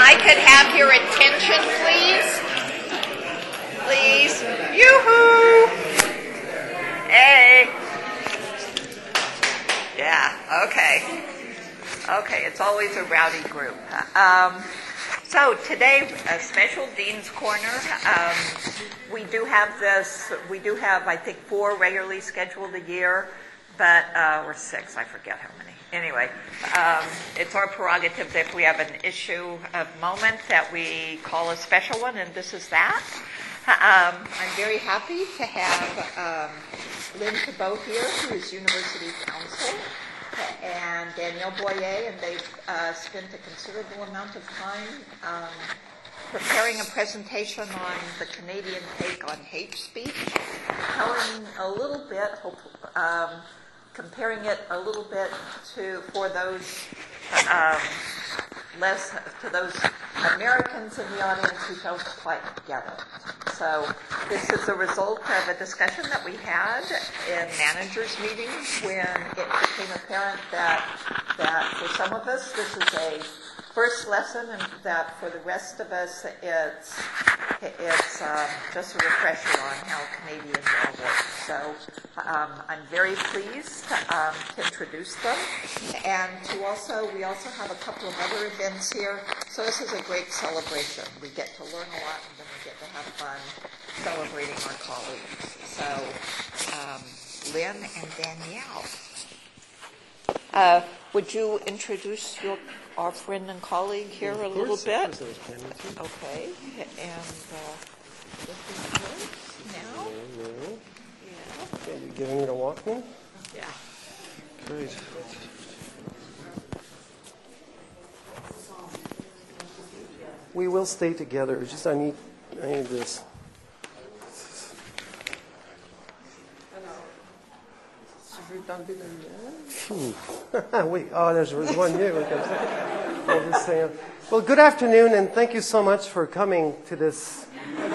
I could have your attention, please. Please. Yoo-hoo! Hey. Yeah, okay. Okay, it's always a rowdy group. So today, a special Dean's Corner. We do have, I think, 4 regularly scheduled a year, but, or 6, I forget how many. Anyway, it's our prerogative that if we have an issue of moment that we call a special one, and this is that. I'm very happy to have Lynn Thibault here, who is University Counsel, and Danielle Boyer, and they've spent a considerable amount of time preparing a presentation on the Canadian take on hate speech, telling a little bit, comparing it a little bit for those those Americans in the audience who don't quite get it. So this is a result of a discussion that we had in managers' meetings when it became apparent that for some of us this is a first lesson, and that for the rest of us it's just a refresher on how Canadian law works. So I'm very pleased to introduce them, and we also have a couple of other events here. So this is a great celebration. We get to learn a lot, and then we get to have fun celebrating our colleagues. So Lynn and Danielle, would you introduce our friend and colleague here a little bit? Okay, and this is yours now. Yeah. Okay, you giving me the Walkman? Yeah. Great. We will stay together. It's just I need this. Wait, there's one new. Well, good afternoon, and thank you so much for coming to this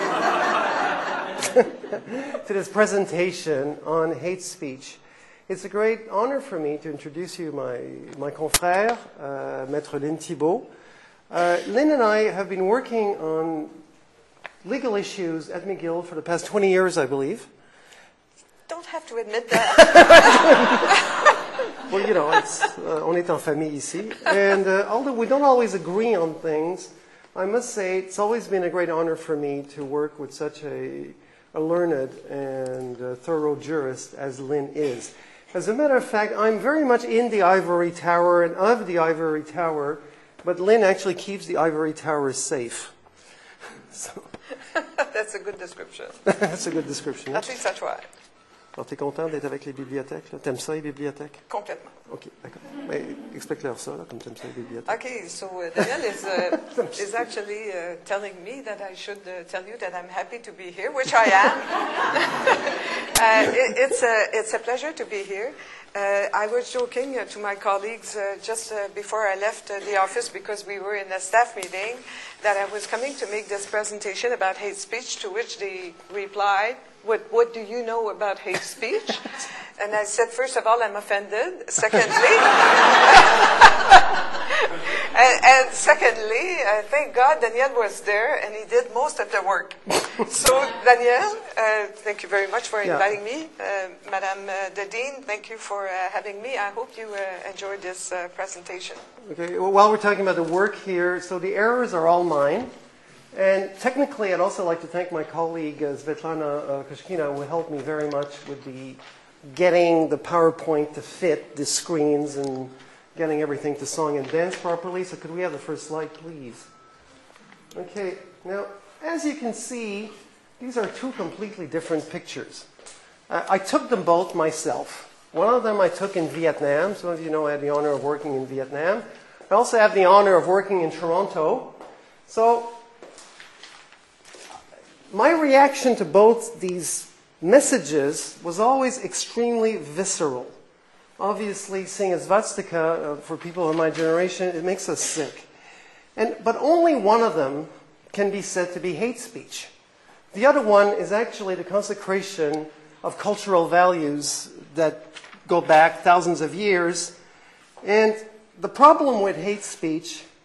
to this presentation on hate speech. It's a great honor for me to introduce you my confrère, Maître Lynn Thibault. Lynn and I have been working on legal issues at McGill for the past 20 years, I believe. Don't have to admit that. Well, you know, on est en famille ici. And although we don't always agree on things, I must say it's always been a great honor for me to work with such a learned and thorough jurist as Lynn is. As a matter of fact, I'm very much in the ivory tower and of the ivory tower, but Lynn actually keeps the ivory tower safe. So. That's a good description. That's a good description. At least I try. Alors, t'es content d'être avec les bibliothèques? Là? T'aimes ça, les bibliothèques? Complètement. OK, d'accord. Mais explique-leur ça, là, comme t'aimes ça, les bibliothèques. Okay, so Danielle is actually telling me that I should tell you that I'm happy to be here, which I am. It's a pleasure to be here. I was joking to my colleagues just before I left the office, because we were in a staff meeting, that I was coming to make this presentation about hate speech, to which they replied, what do you know about hate speech? And I said, first of all, I'm offended. Secondly, and secondly, thank God Danielle was there, and he did most of the work. So, Danielle, thank you very much for inviting me. Madame the Dean, thank you for having me. I hope you enjoyed this presentation. Okay, well, while we're talking about the work here, so the errors are all mine. And technically, I'd also like to thank my colleague, Svetlana Koshkina, who helped me very much with getting the PowerPoint to fit the screens and getting everything to song and dance properly. So could we have the first slide, please? Okay, now, as you can see, these are 2 completely different pictures. I took them both myself. One of them I took in Vietnam. Some of you know I had the honor of working in Vietnam. I also have the honor of working in Toronto. So my reaction to both these messages was always extremely visceral. Obviously, seeing a swastika, for people of my generation, it makes us sick. But only one of them can be said to be hate speech. The other one is actually the consecration of cultural values that go back thousands of years. And the problem with hate speech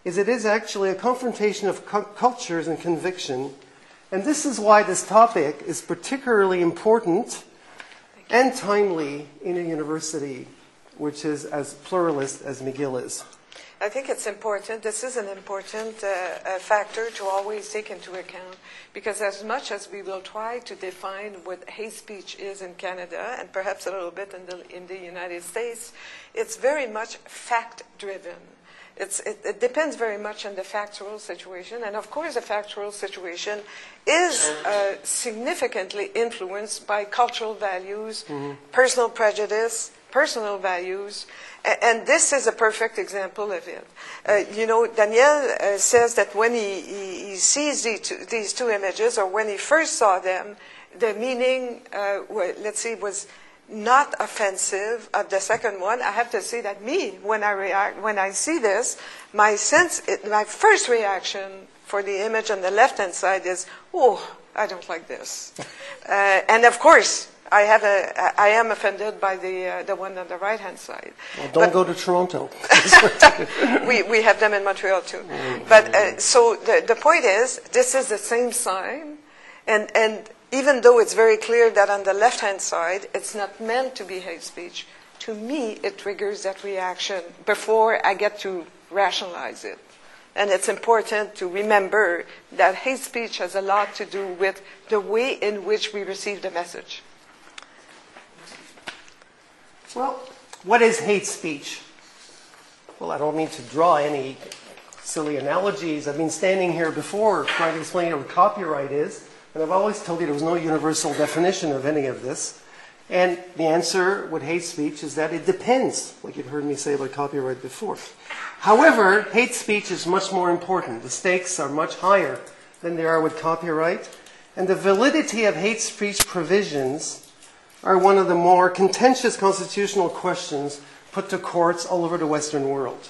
is it is actually a confrontation of cultures and conviction. And this is why this topic is particularly important and timely in a university which is as pluralist as McGill is. I think it's important. This is an important factor to always take into account, because as much as we will try to define what hate speech is in Canada, and perhaps a little bit in the United States, it's very much fact-driven. It depends very much on the factual situation, and of course the factual situation is significantly influenced by cultural values, personal prejudice, personal values, and this is a perfect example of it. Daniel says that when he sees these two images, or when he first saw them, the meaning, was not offensive of the second one. I have to say that when I see this, my first reaction for the image on the left-hand side is, oh, I don't like this. And of course, I am offended by the one on the right-hand side. Well, don't go to Toronto. we have them in Montreal too. But so the point is, this is the same sign, and even though it's very clear that on the left-hand side it's not meant to be hate speech, to me it triggers that reaction before I get to rationalize it. And it's important to remember that hate speech has a lot to do with the way in which we receive the message. Well, what is hate speech? Well, I don't mean to draw any silly analogies. I've been standing here before trying to explain what copyright is, and I've always told you there was no universal definition of any of this. And the answer with hate speech is that it depends, like you've heard me say about copyright before. However, hate speech is much more important. The stakes are much higher than they are with copyright, and the validity of hate speech provisions are one of the more contentious constitutional questions put to courts all over the Western world.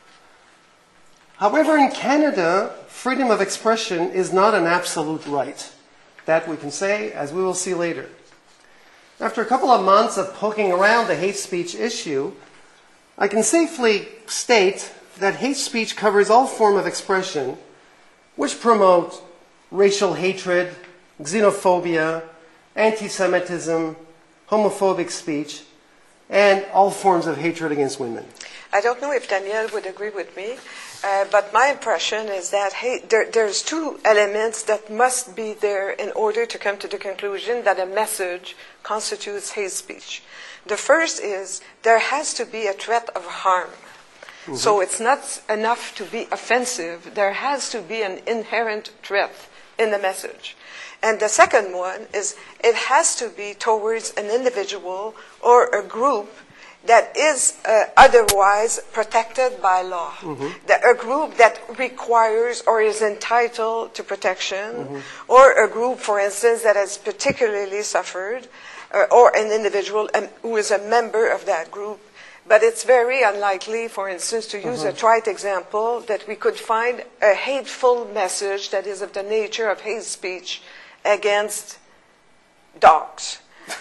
However, in Canada, freedom of expression is not an absolute right. That we can say, as we will see later. After a couple of months of poking around the hate speech issue, I can safely state that hate speech covers all forms of expression which promote racial hatred, xenophobia, anti-Semitism, homophobic speech, and all forms of hatred against women. I don't know if Daniel would agree with me, but my impression is that there's two elements that must be there in order to come to the conclusion that a message constitutes hate speech. The first is there has to be a threat of harm. Mm-hmm. So it's not enough to be offensive. There has to be an inherent threat in the message. And the second one is it has to be towards an individual or a group that is otherwise protected by law. Mm-hmm. A group that requires or is entitled to protection, mm-hmm. or a group, for instance, that has particularly suffered, or an individual who is a member of that group. But it's very unlikely, for instance, to use a trite example, that we could find a hateful message that is of the nature of hate speech against dogs.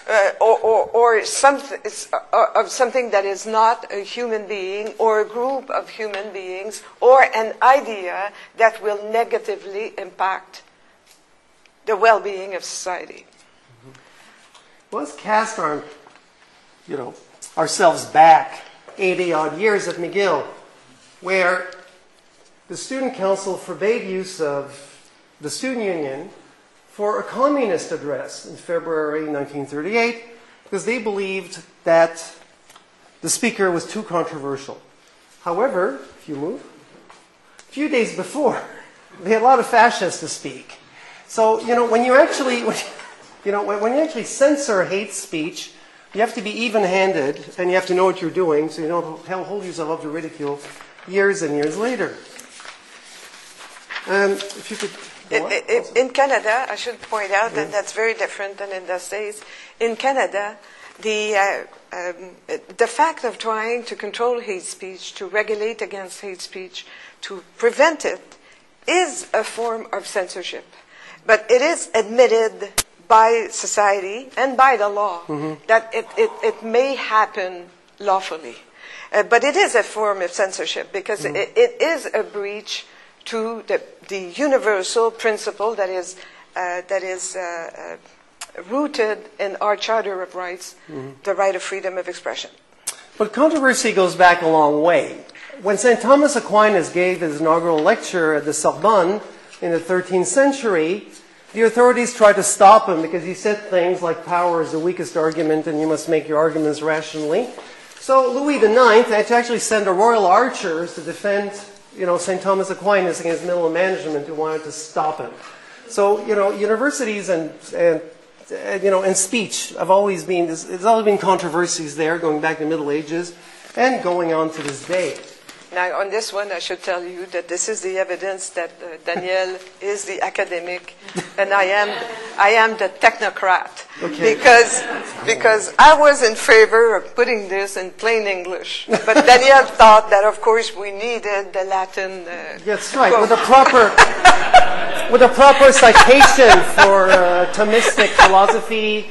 Or something that is not a human being or a group of human beings or an idea that will negatively impact the well-being of society. Well, let's cast ourselves back 80-odd years at McGill, where the Student Council forbade use of the Student Union for a communist address in February 1938 because they believed that the speaker was too controversial. However, if you move, a few days before, they had a lot of fascists to speak. So, when you actually censor hate speech, you have to be even-handed and you have to know what you're doing so you don't hold yourself up to ridicule years and years later. If you could... In Canada, I should point out that that's very different than in the States. In Canada, the fact of trying to control hate speech, to regulate against hate speech, to prevent it, is a form of censorship. But it is admitted by society and by the law that it may happen lawfully. But it is a form of censorship because it is a breach to the universal principle that is rooted in our Charter of Rights, the right of freedom of expression. But controversy goes back a long way. When St. Thomas Aquinas gave his inaugural lecture at the Sorbonne in the 13th century, the authorities tried to stop him because he said things like power is the weakest argument and you must make your arguments rationally. So Louis IX had to actually send the royal archers to defend, St. Thomas Aquinas against Middle management who wanted to stop him. So, universities and speech have always been, there's always been controversies there going back to the Middle Ages and going on to this day. Now, on this one, I should tell you that this is the evidence that Daniel is the academic and I am the technocrat. Okay. Because I was in favor of putting this in plain English. But Daniel thought that, of course, we needed the Latin That's right, with a proper citation for Thomistic philosophy.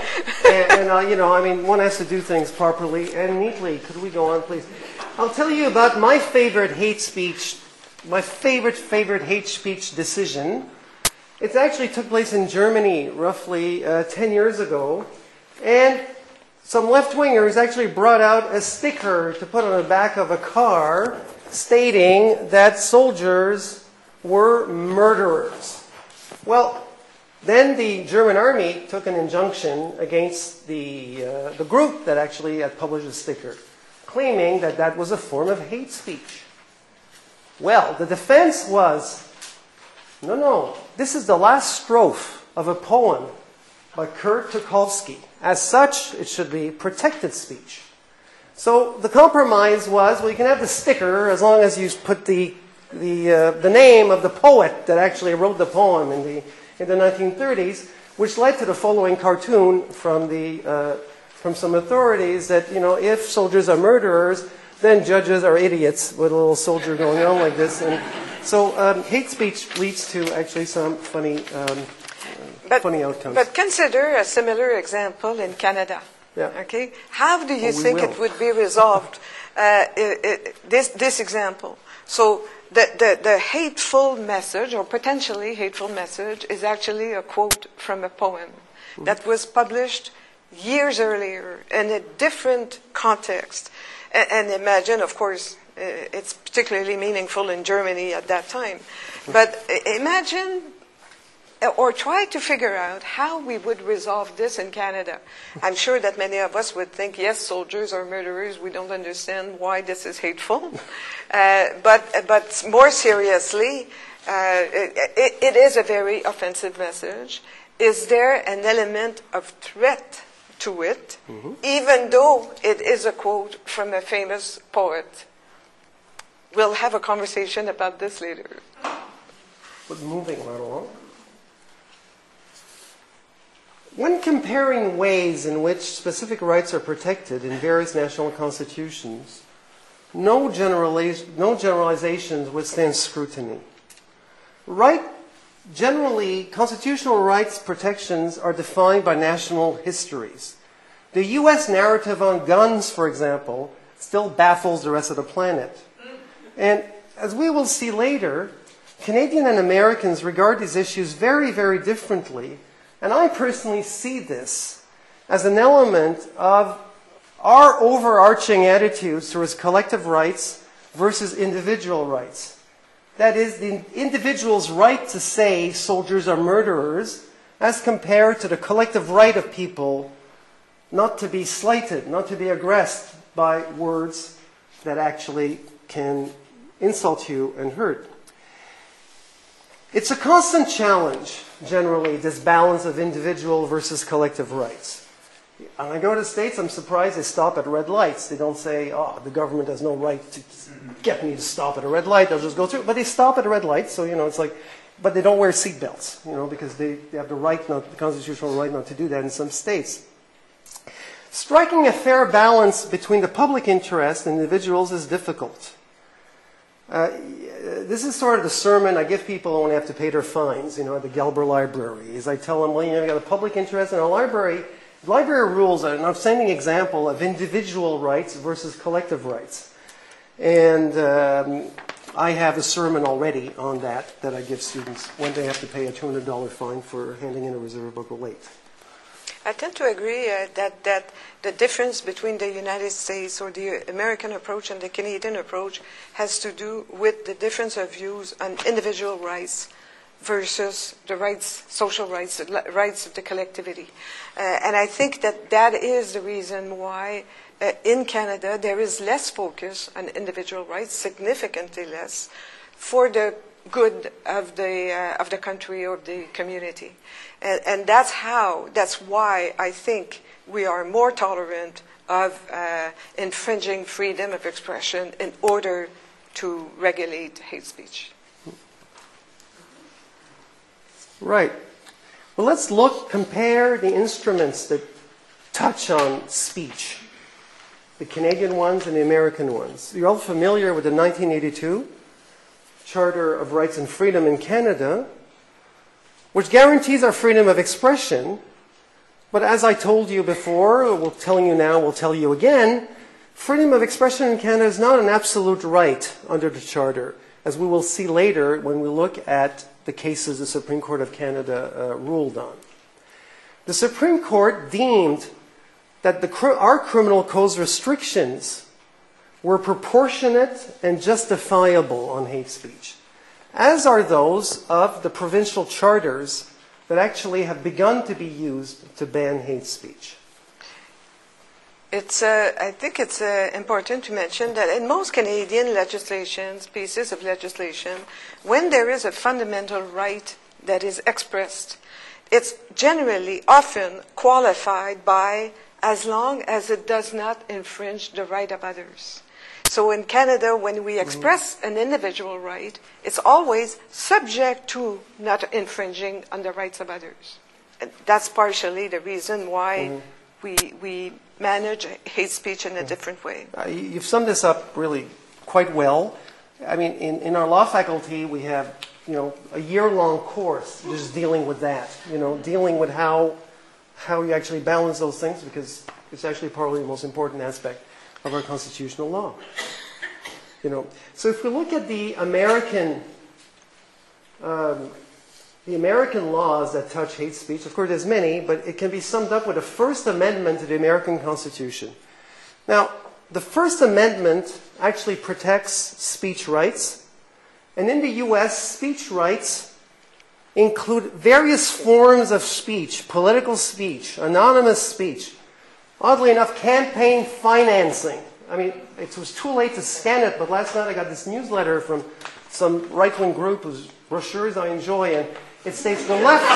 And one has to do things properly and neatly. Could we go on, please? I'll tell you about my favorite hate speech, my favorite hate speech decision. It actually took place in Germany roughly 10 years ago. And some left-wingers actually brought out a sticker to put on the back of a car stating that soldiers were murderers. Well, then the German army took an injunction against the group that actually had published the sticker, claiming that that was a form of hate speech. Well, the defense was, no, this is the last strophe of a poem by Kurt Tucholsky. As such, it should be protected speech. So the compromise was, well, you can have the sticker as long as you put the name of the poet that actually wrote the poem in the 1930s, which led to the following cartoon from some authorities that, if soldiers are murderers, then judges are idiots, with a little soldier going on like this. And so hate speech leads to actually some funny outcomes. But consider a similar example in Canada. Yeah. Okay? How do you think it would be resolved, this example? So the hateful message, or potentially hateful message, is actually a quote from a poem that was published years earlier in a different context. And imagine, of course, it's particularly meaningful in Germany at that time. But imagine, or try to figure out how we would resolve this in Canada. I'm sure that many of us would think, yes, soldiers are murderers. We don't understand why this is hateful. But more seriously, it is a very offensive message. Is there an element of threat to it, even though it is a quote from a famous poet? We'll have a conversation about this later. But moving right along. When comparing ways in which specific rights are protected in various national constitutions, no generalizations withstand scrutiny. Generally, constitutional rights protections are defined by national histories. The U.S. narrative on guns, for example, still baffles the rest of the planet. And as we will see later, Canadian and Americans regard these issues very, very differently. And I personally see this as an element of our overarching attitudes towards collective rights versus individual rights. That is, the individual's right to say soldiers are murderers as compared to the collective right of people not to be slighted, not to be aggressed by words that actually can insult you and hurt. It's a constant challenge, generally, this balance of individual versus collective rights. When I go to the States, I'm surprised they stop at red lights. They don't say, the government has no right to get me to stop at a red light. They'll just go through. But they stop at a red light, so, it's like, but they don't wear seatbelts, because they have the constitutional right not to do that in some states. Striking a fair balance between the public interest and individuals is difficult. This is sort of the sermon I give people when they have to pay their fines, at the Gelber Library. Is I tell them, well, you've got a public interest in a library. Library rules are an outstanding example of individual rights versus collective rights. And I have a sermon already on that I give students when they have to pay a $200 fine for handing in a reserve book late. I tend to agree that the difference between the United States or the American approach and the Canadian approach has to do with the difference of views on individual rights versus the rights, social rights, the rights of the collectivity. And I think that is the reason why in Canada there is less focus on individual rights, significantly less, for the good of the country or the community. And that's why I think we are more tolerant of infringing freedom of expression in order to regulate hate speech. Right. Well, let's compare the instruments that touch on speech, the Canadian ones and the American ones. You're all familiar with the 1982 Charter of Rights and Freedom in Canada, which guarantees our freedom of expression. But as I told you before, we're telling you now, we'll tell you again, freedom of expression in Canada is not an absolute right under the Charter, as we will see later when we look at the cases the Supreme Court of Canada ruled on. The Supreme Court deemed that our criminal code's restrictions were proportionate and justifiable on hate speech, as are those of the provincial charters that actually have begun to be used to ban hate speech. I think it's important to mention that in most Canadian pieces of legislation, when there is a fundamental right that is expressed, it's generally often qualified by as long as it does not infringe the right of others. So in Canada, when we express an individual right, it's always subject to not infringing on the rights of others. And that's partially the reason why we manage hate speech in a different way. You've summed this up really quite well. I mean, in our law faculty, we have, a year-long course just dealing with that, dealing with how you actually balance those things, because it's actually probably the most important aspect of our constitutional law. So if we look at the American laws that touch hate speech, of course there's many, but it can be summed up with the First Amendment to the American Constitution. Now, the First Amendment actually protects speech rights, and in the U.S., speech rights include various forms of speech, political speech, anonymous speech. Oddly enough, campaign financing. I mean, it was too late to scan it, but last night I got this newsletter from some right-wing group whose brochures I enjoy, and it states the left,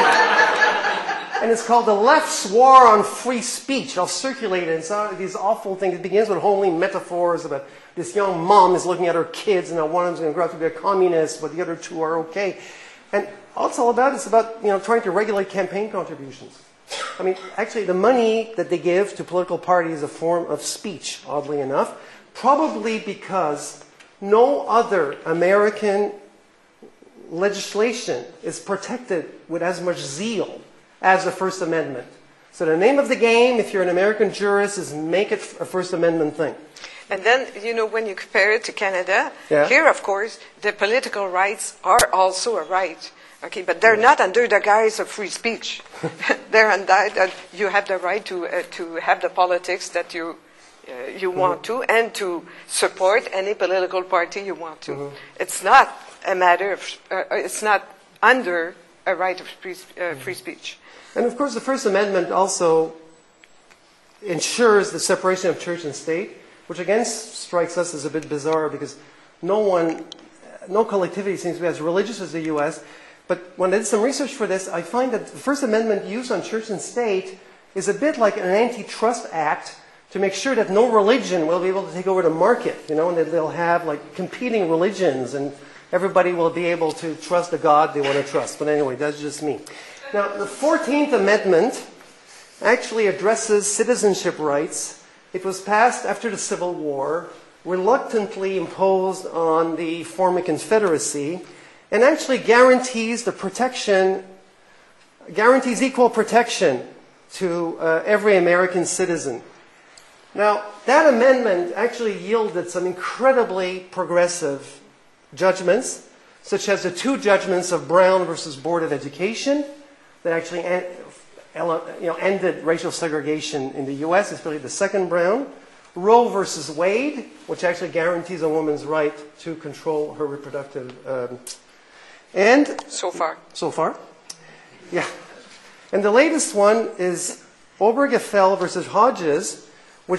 and it's called The Left's War on Free Speech. I'll circulate it. It's these awful things. It begins with homely metaphors about this young mom is looking at her kids, and now one of them's going to grow up to be a communist, but the other two are okay. And all it's all about is about trying to regulate campaign contributions. I mean, actually, the money that they give to political parties is a form of speech, oddly enough, probably because no other American legislation is protected with as much zeal as the First Amendment. So the name of the game, if you're an American jurist, is make it a First Amendment thing. And then, when you compare it to Canada, here, of course, the political rights are also a right. Okay, but they're not under the guise of free speech. They're under that you have the right to have the politics that you want to, and to support any political party you want to. It's not a matter of. It's not under a right of free speech. And of course, the First Amendment also ensures the separation of church and state, which again strikes us as a bit bizarre because no collectivity seems to be as religious as the U.S. But when I did some research for this, I find that the First Amendment use on church and state is a bit like an antitrust act to make sure that no religion will be able to take over the market, and that they'll have like competing religions and everybody will be able to trust the God they want to trust. But anyway, that's just me. Now, the 14th Amendment actually addresses citizenship rights. It was passed after the Civil War, reluctantly imposed on the former Confederacy, and actually guarantees equal protection to every American citizen. Now, that amendment actually yielded some incredibly progressive judgments, such as the two judgments of Brown versus Board of Education that actually ended racial segregation in the U.S., especially the second Brown. Roe versus Wade, which actually guarantees a woman's right to control her reproductive and So far. so far. Yeah. And the latest one is Obergefell versus Hodges, which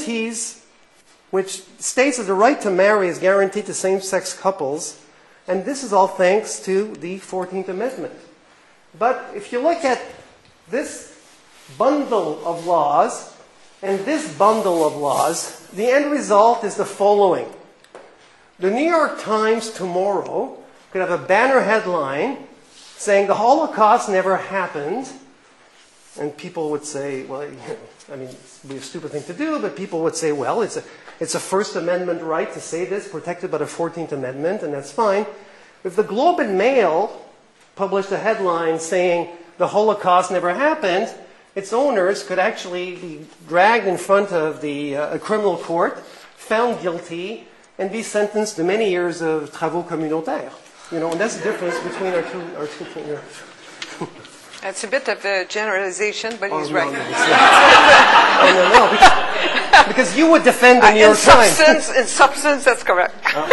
states that the right to marry is guaranteed to same-sex couples, and this is all thanks to the 14th Amendment. But if you look at this bundle of laws and this bundle of laws, the end result is the following. The New York Times tomorrow could have a banner headline saying the Holocaust never happened, and people would say, well, I mean, it would be a stupid thing to do, but people would say, well, it's a First Amendment right to say this, protected by the 14th Amendment, and that's fine. If the Globe and Mail published a headline saying the Holocaust never happened, its owners could actually be dragged in front of a criminal court, found guilty, and be sentenced to many years of travaux communautaires. You know, and that's the difference between our two. It's a bit of a generalization, but he's no, right. No, because you would defend the New York Times. In substance, that's correct.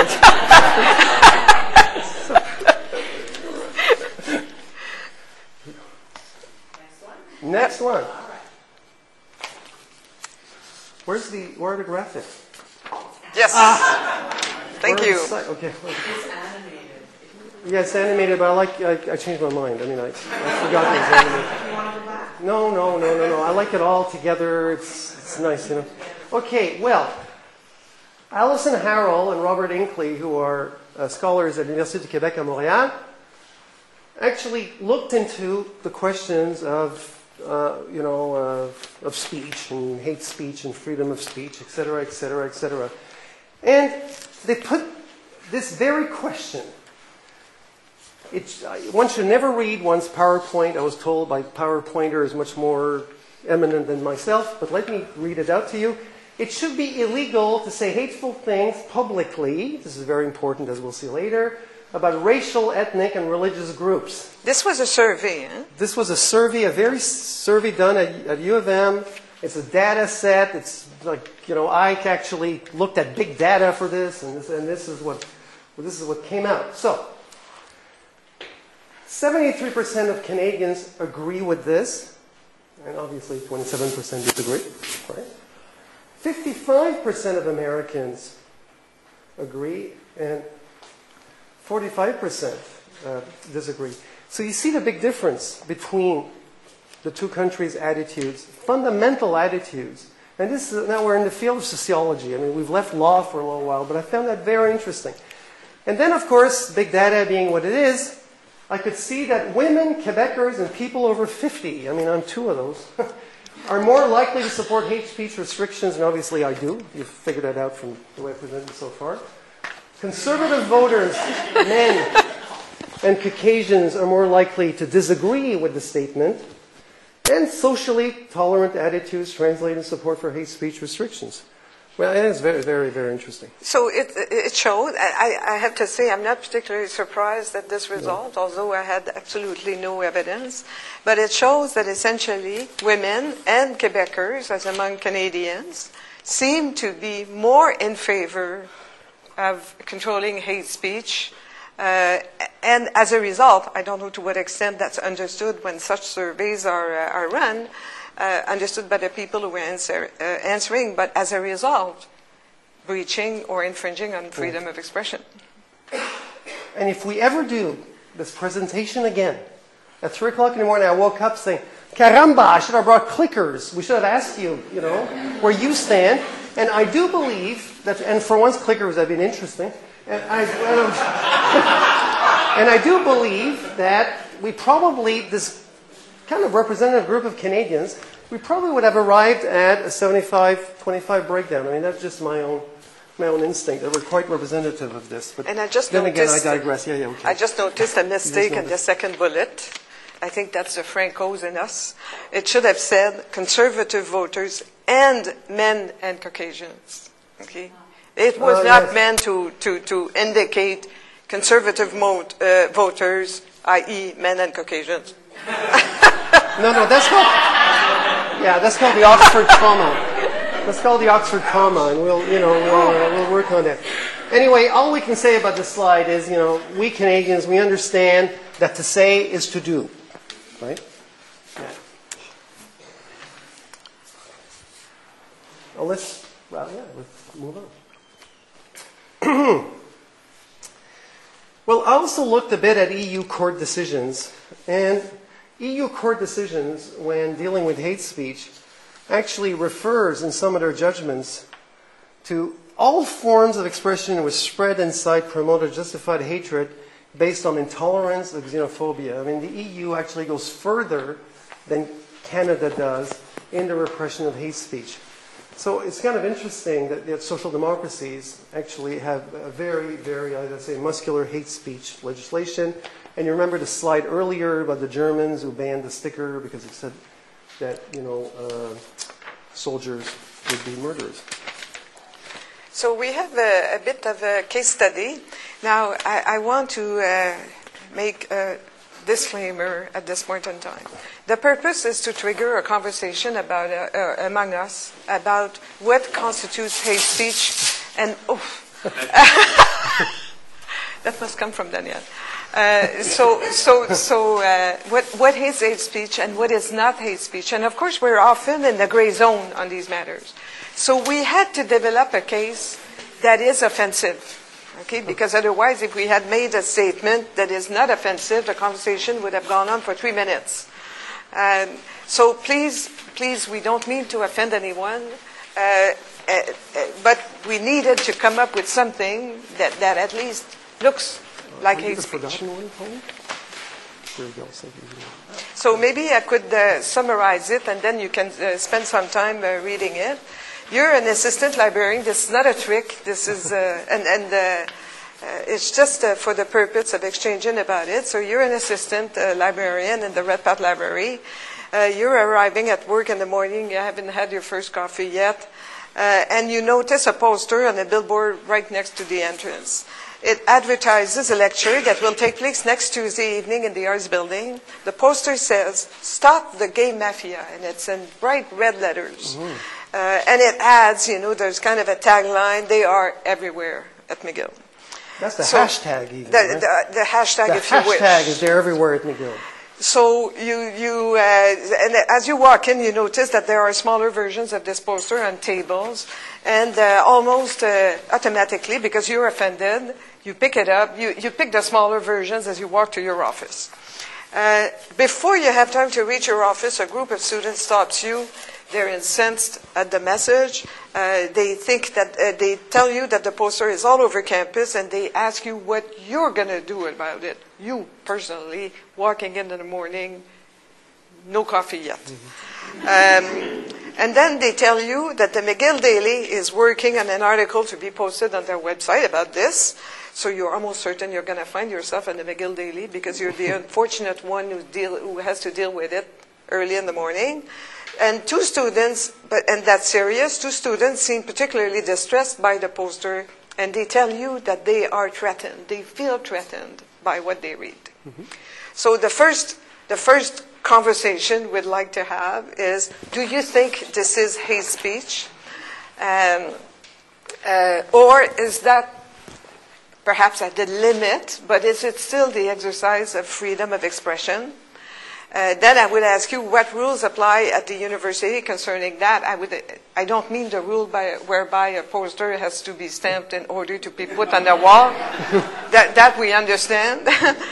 Next one. Where are the graphics? Yes. Thank you. Okay. It's animated. Yeah, it's animated, but I changed my mind. I mean, I forgot it was animated. You want to go back? No. I like it all together. It's nice, you know. Okay, well, Alison Harrell and Robert Inkley, who are scholars at Université du Québec à Montréal, actually looked into the questions of speech and hate speech and freedom of speech, et cetera, et cetera, et cetera. And they put this very question. One should never read one's PowerPoint. I was told by PowerPointer is much more eminent than myself, but let me read it out to you. It should be illegal to say hateful things publicly, this is very important as we'll see later, about racial, ethnic, and religious groups. This was a survey, huh? This was a survey done at U of M. It's a data set. It's like, Ike actually looked at big data for this, and this is what came out. So, 73% of Canadians agree with this, and obviously 27% disagree, right? 55% of Americans agree, and 45% disagree. So you see the big difference between the two countries' attitudes, fundamental attitudes. And now we're in the field of sociology. I mean, we've left law for a little while, but I found that very interesting. And then, of course, big data being what it is, I could see that women, Quebecers, and people over 50, I mean, I'm two of those, are more likely to support hate speech restrictions, and obviously I do. You've figured that out from the way I've presented so far. Conservative voters, men, and Caucasians are more likely to disagree with the statement, and socially tolerant attitudes translate in support for hate speech restrictions. Well, it is very, very, very interesting. So it showed, I have to say, I'm not particularly surprised at this result, although I had absolutely no evidence. But it shows that essentially women and Quebecers, as among Canadians, seem to be more in favor of controlling hate speech. And as a result, I don't know to what extent that's understood when such surveys are run, understood by the people who are answering, but as a result, breaching or infringing on freedom of expression. And if we ever do this presentation again, at 3 o'clock in the morning I woke up saying, Caramba, I should have brought clickers. We should have asked you, where you stand. And I do believe that, and for once clickers have been interesting, and I do believe that we probably, this kind of representative group of Canadians, we probably would have arrived at a 75-25 breakdown. I mean, that's just my own instinct. That we're quite representative of this. But and I just then again, noticed, I digress. Yeah, okay. I just noticed a mistake in the second bullet. I think that's the Francos in us. It should have said conservative voters and men and Caucasians. Okay, it was not yes. meant to indicate conservative voters, i.e., men and Caucasians. No, that's called the Oxford comma. That's called the Oxford comma, and we'll work on that. Anyway, all we can say about this slide is, we Canadians, we understand that to say is to do, right? Yeah. Well, let's move on. Well, I also looked a bit at EU court decisions, and EU court decisions, when dealing with hate speech, actually refers in some of their judgments to all forms of expression which spread, incite, promote, or justified hatred based on intolerance or xenophobia. I mean, the EU actually goes further than Canada does in the repression of hate speech. So it's kind of interesting that social democracies actually have a very, very, I'd say, muscular hate speech legislation. And you remember the slide earlier about the Germans who banned the sticker because it said that, soldiers would be murderers. So we have a bit of a case study. Now, I want to make a disclaimer at this point in time. The purpose is to trigger a conversation about among us about what constitutes hate speech, and that must come from Daniel. What is hate speech and what is not hate speech? And of course, we're often in the gray zone on these matters. So we had to develop a case that is offensive. Okay, because otherwise, if we had made a statement that is not offensive, the conversation would have gone on for 3 minutes. So please, we don't mean to offend anyone, but we needed to come up with something that at least looks like hate speech. So maybe I could summarize it, and then you can spend some time reading it. You're an assistant librarian. This is not a trick. This is, it's just for the purpose of exchanging about it. So you're an assistant librarian in the Redpath Library. You're arriving at work in the morning. You haven't had your first coffee yet. And you notice a poster on a billboard right next to the entrance. It advertises a lecture that will take place next Tuesday evening in the Arts Building. The poster says, "Stop the Gay Mafia," and it's in bright red letters. Mm-hmm. And it adds, there's kind of a tagline, "They are everywhere at McGill." That's the hashtag even, right? The hashtag, if you wish. The hashtag is "They're everywhere at McGill." So and as you walk in, you notice that there are smaller versions of this poster on tables, and almost automatically, because you're offended, you pick it up. You pick the smaller versions as you walk to your office. Before you have time to reach your office, a group of students stops you. They're incensed at the message. They think that they tell you that the poster is all over campus, and they ask you what you're going to do about it. You personally, walking in the morning, no coffee yet. Mm-hmm. And then they tell you that the McGill Daily is working on an article to be posted on their website about this. So you're almost certain you're going to find yourself in the McGill Daily because you're the unfortunate one who has to deal with it early in the morning. And two students, and that's serious, two students seem particularly distressed by the poster, and they tell you that they are threatened. They feel threatened by what they read. Mm-hmm. So the first conversation we'd like to have is, do you think this is hate speech? Or is that perhaps at the limit, but is it still the exercise of freedom of expression? Then I would ask you what rules apply at the university concerning that. I don't mean the rule whereby a poster has to be stamped in order to be put on the wall. that we understand.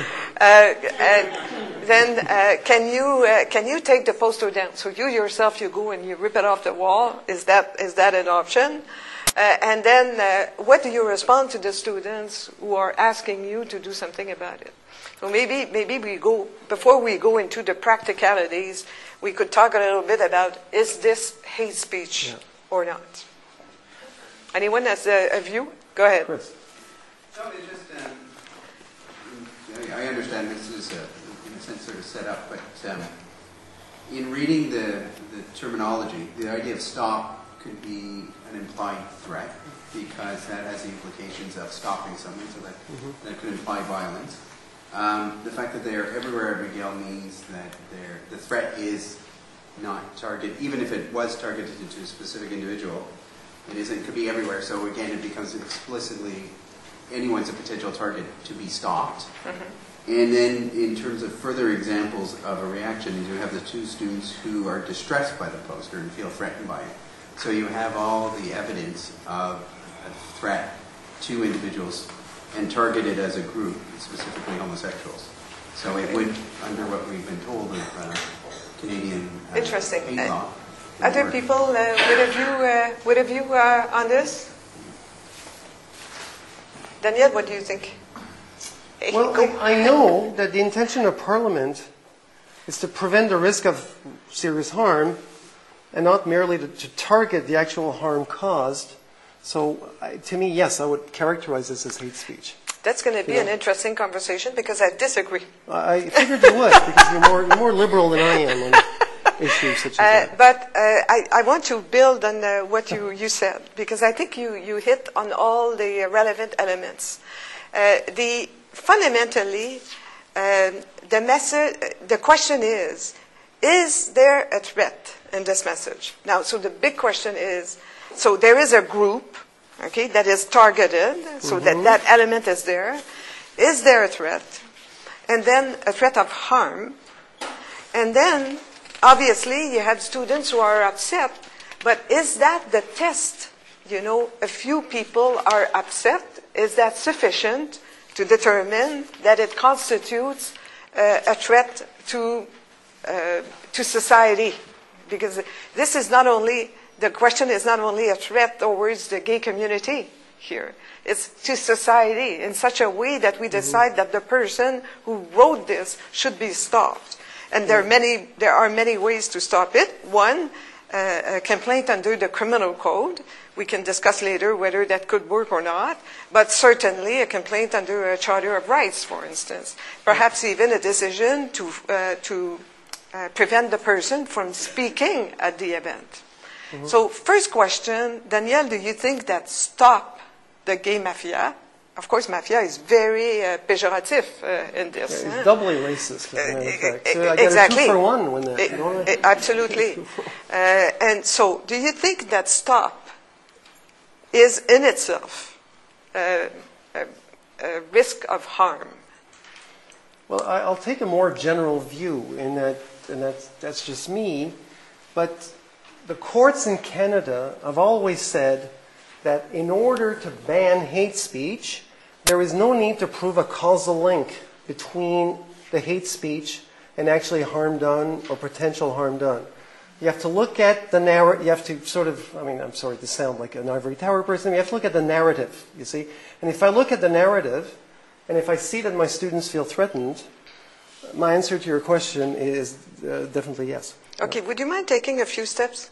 Then can you take the poster down? So you yourself, you go and you rip it off the wall. Is that an option? And then what do you respond to the students who are asking you to do something about it? So maybe before we go into the practicalities, we could talk a little bit about, is this hate speech or not? Anyone has a view? Go ahead. Chris. No, it's just, I understand this is, in a sense, sort of set up, but in reading the terminology, the idea of stop could be an implied threat because that has the implications of stopping someone, so that could imply violence. The fact that they are everywhere every gale means that the threat is not targeted, even if it was targeted to a specific individual, it could be everywhere. So again, it becomes explicitly anyone's a potential target to be stopped. And then in terms of further examples of a reaction, you have the two students who are distressed by the poster and feel threatened by it. So you have all the evidence of a threat to individuals and targeted as a group, specifically homosexuals. So it would, under what we've been told of Canadian Interesting. hate law. Other people with a view on this? Daniel, what do you think? Well, I know that the intention of Parliament is to prevent the risk of serious harm and not merely to target the actual harm caused. So to me, yes, I would characterize this as hate speech. That's going to be an interesting conversation because I disagree. I figured you would because you're more liberal than I am on issues such as that. But I want to build on what you said because I think you hit on all the relevant elements. Fundamentally, the question is there a threat in this message? Now, so the big question is, so there is a group, okay, that is targeted, so that element is there. Is there a threat? And then a threat of harm. And then, obviously, you have students who are upset, but is that the test? You know, a few people are upset. Is that sufficient to determine that it constitutes a threat to society? Because this is not only, the question is not only a threat towards the gay community here. It's to society in such a way that we decide that the person who wrote this should be stopped. And there are many ways to stop it. One, a complaint under the criminal code. We can discuss later whether that could work or not, but certainly a complaint under a Charter of Rights, for instance. Perhaps even a decision to prevent the person from speaking at the event. So first question, Daniel, do you think that stop the gay mafia? Of course, mafia is very pejorative in this. It's doubly racist, as a matter of fact. So I exactly. got a 2 for 1 when that. Absolutely. And so, do you think that stop is in itself a risk of harm? Well, I'll take a more general view in that, and that's just me, but the courts in Canada have always said that in order to ban hate speech, there is no need to prove a causal link between the hate speech and actually harm done or potential harm done. You have to look at the narrative. You have to sort of, I'm sorry to sound like an ivory tower person. You have to look at the narrative, you see. And if I look at the narrative, and if I see that my students feel threatened, my answer to your question is definitely yes. Okay, would you mind taking a few steps?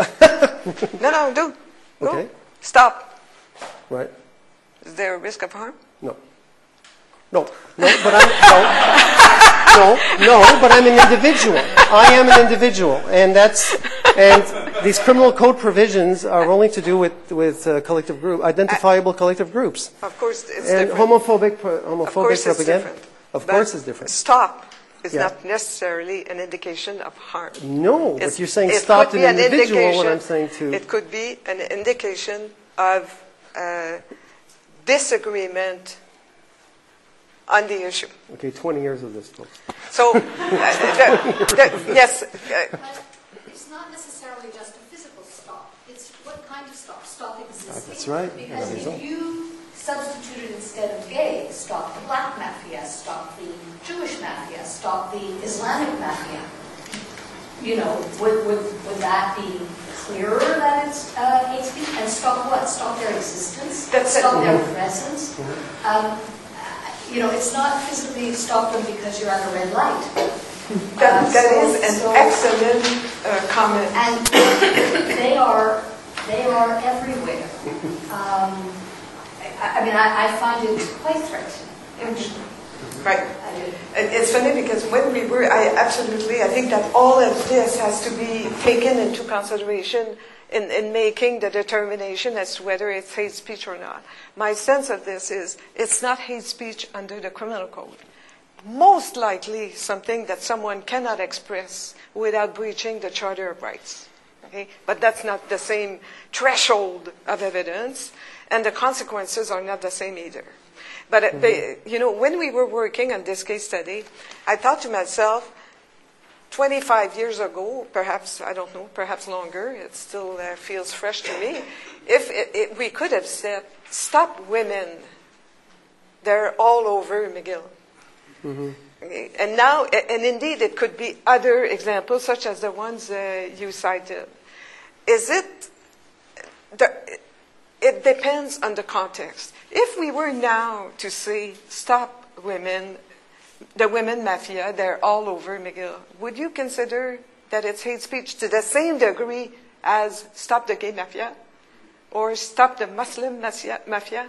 No, do. Go. Okay. Stop. Right. Is there a risk of harm? No, but I'm an individual. I am an individual, and these criminal code provisions are only to do with collective group, identifiable collective groups. Of course, it's and different. Homophobic propaganda. Of course, it's different. Stop is not necessarily an indication of harm. No, but you're saying stop an individual, and I'm saying to. It could be an indication of disagreement on the issue. Okay, 20 years of this, folks. So, yes. It's not necessarily just a physical stop. It's what kind of stop? Stop existing. That's right. Because if you substituted instead of gay, stop the black mafia, stop the Jewish mafia, stop the Islamic mafia, you know, would that be clearer that it's hate speech? And stop what? Stop their existence? Stop their presence? You know, it's not physically stop them because you're at a red light. That is an excellent comment. And they are everywhere. I find it quite threatening. Right. And it's funny because when we were, I think that all of this has to be taken into consideration in making the determination as to whether it's hate speech or not. My sense of this is it's not hate speech under the criminal code. Most likely something that someone cannot express without breaching the Charter of Rights. Okay? But that's not the same threshold of evidence, and the consequences are not the same either. But, when we were working on this case study, I thought to myself, 25 years ago, perhaps, I don't know, perhaps longer, it still feels fresh to me, if we could have said, stop women, they're all over McGill. Mm-hmm. Okay? And now, and indeed, it could be other examples, such as the ones you cited. It depends on the context. If we were now to say, stop women, the women mafia, they're all over McGill, would you consider that it's hate speech to the same degree as stop the gay mafia? Or stop the Muslim mafia?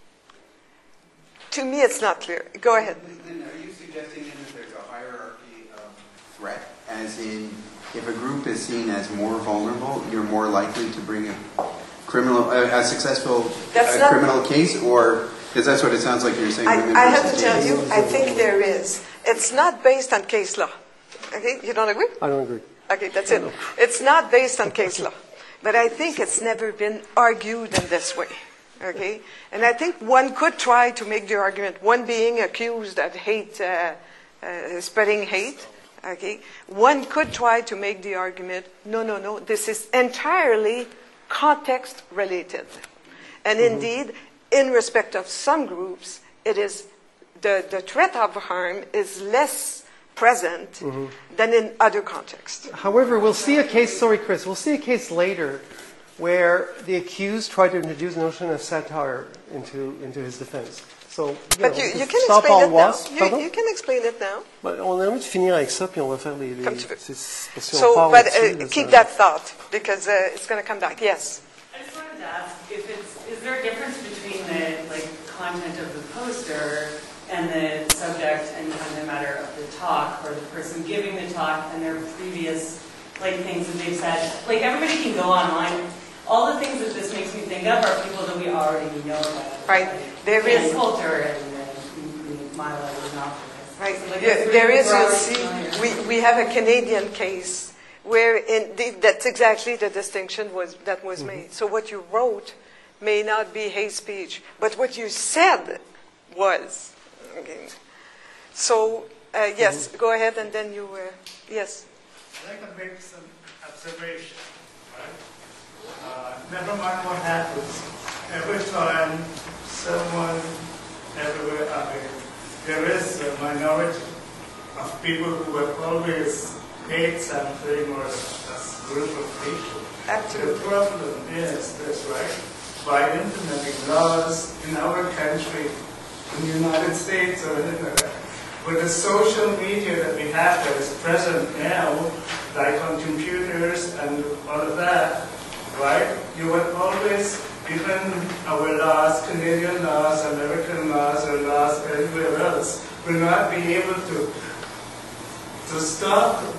To me, it's not clear. Go ahead. Then are you suggesting then that there's a hierarchy of threat? As in, if a group is seen as more vulnerable, you're more likely to bring a successful criminal case, or because that's what it sounds like you're saying. I have to tell you, I think there is. It's not based on case law. Okay, you don't agree? I don't agree. Okay, that's it. It's not based on case law, but I think it's never been argued in this way. Okay, and I think one could try to make the argument. One being accused of hate, spreading hate. Okay, one could try to make the argument. No. This is entirely context related. And indeed, in respect of some groups, it is the threat of harm is less present than in other contexts. However, we'll see a case, sorry Chris, we'll see a case later where the accused tried to introduce the notion of satire into his defense. So, you can explain it now. You can explain it now. On a envie de finir avec ça, puis on va faire les... keep that thought, because it's going to come back. Yes? I just wanted to ask, is there a difference between the content of the poster and the subject and the matter of the talk, or the person giving the talk and their previous things that they've said? Everybody can go online. All the things that this makes me think of are people that we already know about. Right. There is Coulter and Milo and Optimist. Right. So there is, you'll see, we have a Canadian case where indeed that's exactly the distinction that was made. So what you wrote may not be hate speech, but what you said was. Okay. So, yes, go ahead and then you, yes. I'd like to make some observation, right? Never mind what happens. Every time someone, there is a minority of people who will always hate something or a group of people. Absolutely. The problem is this, right? By implementing laws in our country, in the United States, or with the social media that we have that is present now, like on computers and all of that, right? You would always, even our laws, Canadian laws, American laws, or laws everywhere else, will not be able to stop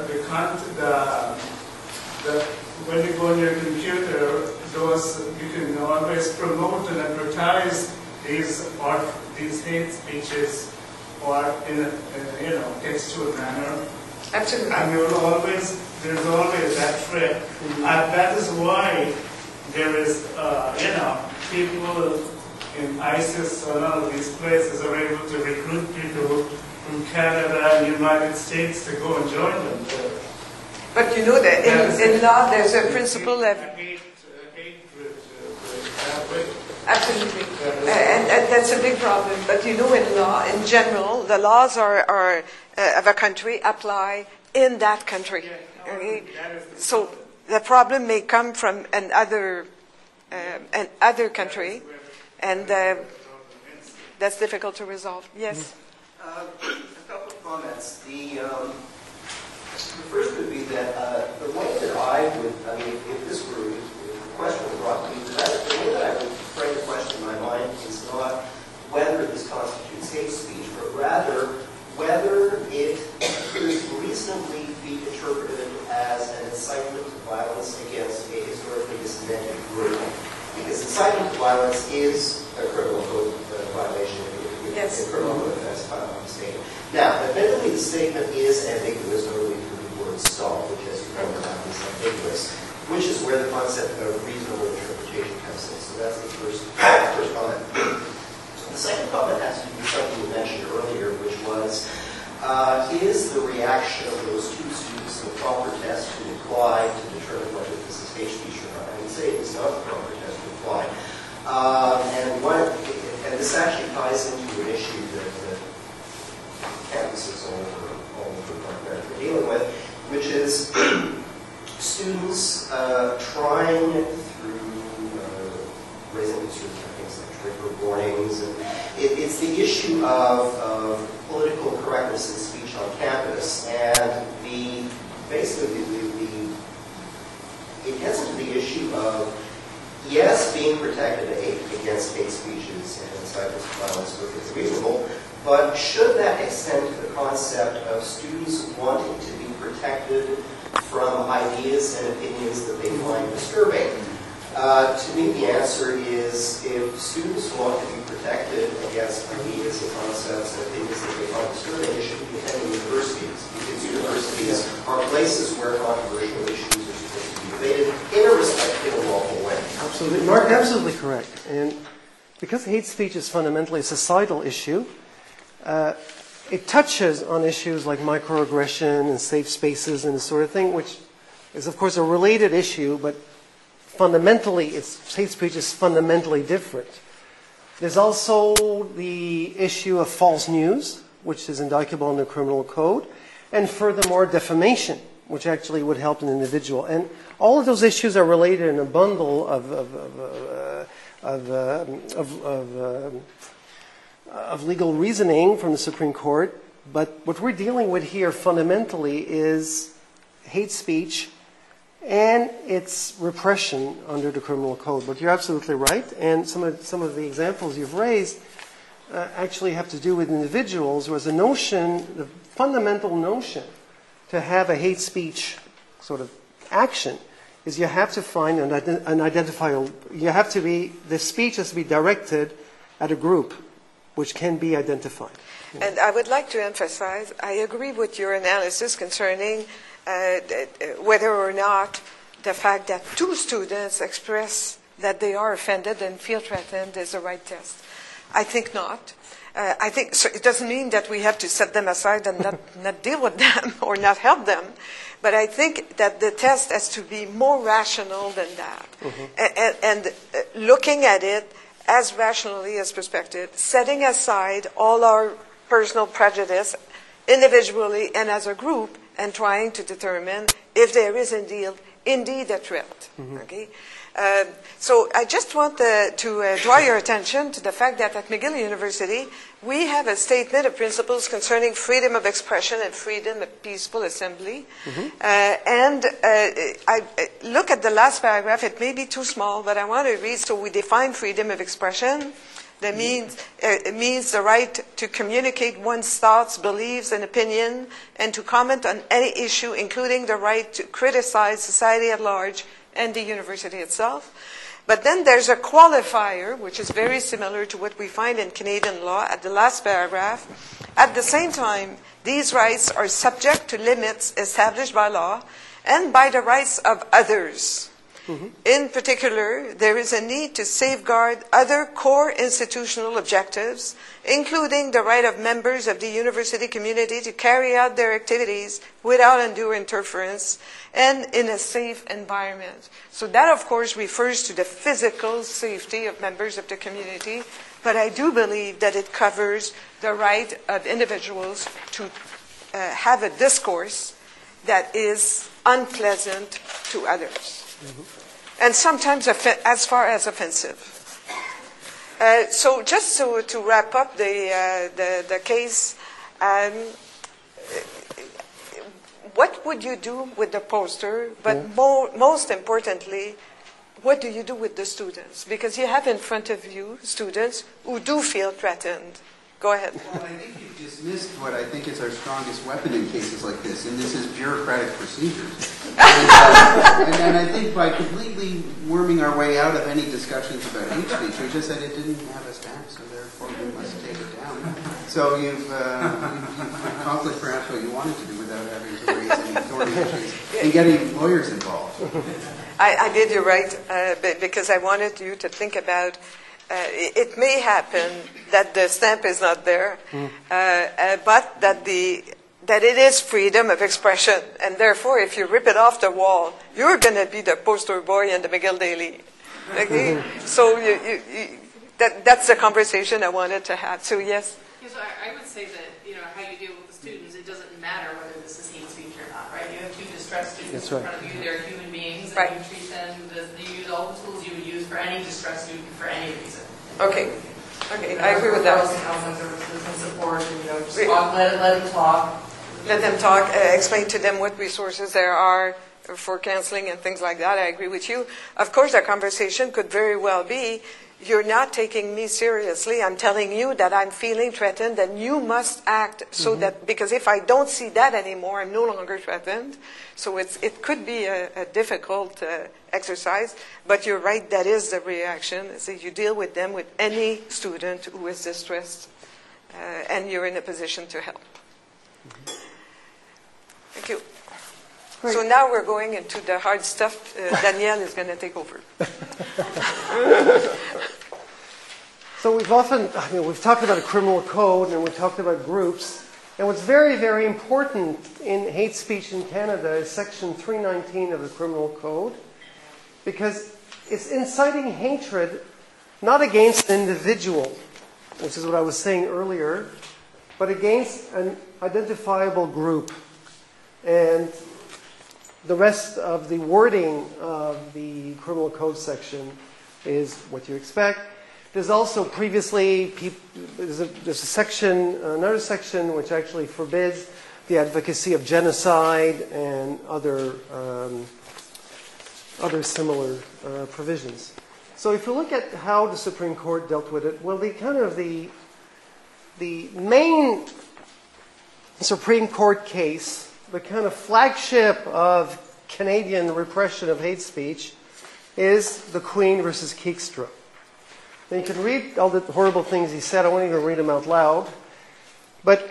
when you go on your computer, you can always promote and advertise these hate speeches or in a textual manner. Absolutely. And there's always that threat. And that is why there is, people in ISIS and all of these places are able to recruit people from Canada and the United States to go and join them there. But you know that in law there's a principle of... Absolutely. And that's a big problem. But you know, in law, in general, the laws of a country apply in that country. Okay? So the problem may come from another country, and that's difficult to resolve. Yes? A couple of comments. The first would be that the way that if this were a question brought to me, the way that I would frame the question in my mind is not whether this constitutes hate speech, but rather semantic group, because incitement to violence is a criminal code violation. Yes. A criminal code offense filed on the state. Now, admittedly, the statement is ambiguous, notably through the word "stop," which, as you pointed out, is ambiguous, which is where the concept of reasonable interpretation comes in. So that's the first comment. The second comment has to do with something you mentioned earlier, which was, is the reaction of those two students the proper test to apply to determine whether this is hate speech or not? I would say it's not the proper test to apply. And this actually ties into an issue that campuses all over North America are dealing with, which is students trying through raising concerns about things like trigger warnings. And it's the issue of political correctness in speech on campus, and it gets into the issue of, yes, being protected against hate speeches and incitement to violence is reasonable, but should that extend to the concept of students wanting to be protected from ideas and opinions that they find disturbing? To me, the answer is, if students want to be protected against ideas and concepts and opinions that they find disturbing, they should be attending universities, because universities are places where controversial issues are supposed to be debated in a respectful and lawful way. Absolutely. Mark, absolutely correct. And because hate speech is fundamentally a societal issue, it touches on issues like microaggression and safe spaces and this sort of thing, which is, of course, a related issue, but fundamentally, hate speech is fundamentally different. There's also the issue of false news, which is indictable in the criminal code, and furthermore, defamation, which actually would help an individual. And all of those issues are related in a bundle of legal reasoning from the Supreme Court. But what we're dealing with here fundamentally is hate speech and its repression under the criminal code. But you're absolutely right, and some of the examples you've raised actually have to do with individuals. Whereas the fundamental notion to have a hate speech sort of action is you have to find an identifier. The speech has to be directed at a group which can be identified. And I would like to emphasize, I agree with your analysis concerning whether or not the fact that two students express that they are offended and feel threatened is the right test. I think not. I think so. It doesn't mean that we have to set them aside and not deal with them or not help them. But I think that the test has to be more rational than that. Mm-hmm. And looking at it as rationally as perspective, setting aside all our personal prejudice individually and as a group, and trying to determine if there is indeed a threat. Mm-hmm. Okay? So I just want to draw your attention to the fact that at McGill University, we have a statement of principles concerning freedom of expression and freedom of peaceful assembly. Mm-hmm. I look at the last paragraph. It may be too small, but I want to read. So we define freedom of expression. That means it means the right to communicate one's thoughts, beliefs, and opinion, and to comment on any issue, including the right to criticize society at large and the university itself. But then there's a qualifier, which is very similar to what we find in Canadian law at the last paragraph. At the same time, these rights are subject to limits established by law and by the rights of others. Mm-hmm. In particular, there is a need to safeguard other core institutional objectives, including the right of members of the university community to carry out their activities without undue interference and in a safe environment. So that, of course, refers to the physical safety of members of the community, but I do believe that it covers the right of individuals to have a discourse that is unpleasant to others. Mm-hmm. And sometimes as far as offensive. So just to wrap up the case, what would you do with the poster? But most importantly, what do you do with the students? Because you have in front of you students who do feel threatened. Go ahead. Well, I think you've dismissed what I think is our strongest weapon in cases like this, and this is bureaucratic procedures. And I think by completely worming our way out of any discussions about hate speech, we just said it didn't have a stamp, so therefore we must take it down. So you've accomplished perhaps what you wanted to do without having to raise any thorny issues and getting lawyers involved. I did you right, because I wanted you to think about it may happen that the stamp is not there, but that it is freedom of expression, and therefore if you rip it off the wall, you're going to be the poster boy in the McGill Daily. Okay? So that's the conversation I wanted to have. So yes? So I would say that, how you deal with the students, it doesn't matter whether this is hate speech or not, right? You have two distressed students in front of you, they're human beings, and you treat them, you use all the tools you would use for any distressed student for any reason. Okay, I agree with that. Counseling services and support, and just talk, let them talk. Let them talk, explain to them what resources there are for counseling and things like that. I agree with you. Of course, the conversation could very well be, you're not taking me seriously. I'm telling you that I'm feeling threatened and you must act so that, because if I don't see that anymore, I'm no longer threatened. So it could be a difficult exercise, but you're right, that is the reaction. So you deal with them, with any student who is distressed, and you're in a position to help. Thank you. Great. So now we're going into the hard stuff. Danielle is going to take over. So we've talked about a criminal code and we've talked about groups. And what's very, very important in hate speech in Canada is Section 319 of the Criminal Code, because it's inciting hatred not against an individual, which is what I was saying earlier, but against an identifiable group. And the rest of the wording of the Criminal Code section is what you expect. There's also previously, there's a section, another section which actually forbids the advocacy of genocide and other similar provisions. So if you look at how the Supreme Court dealt with it, well, the main Supreme Court case, the kind of flagship of Canadian repression of hate speech, is the Queen versus Keekstra. And you can read all the horrible things he said. I won't even read them out loud. But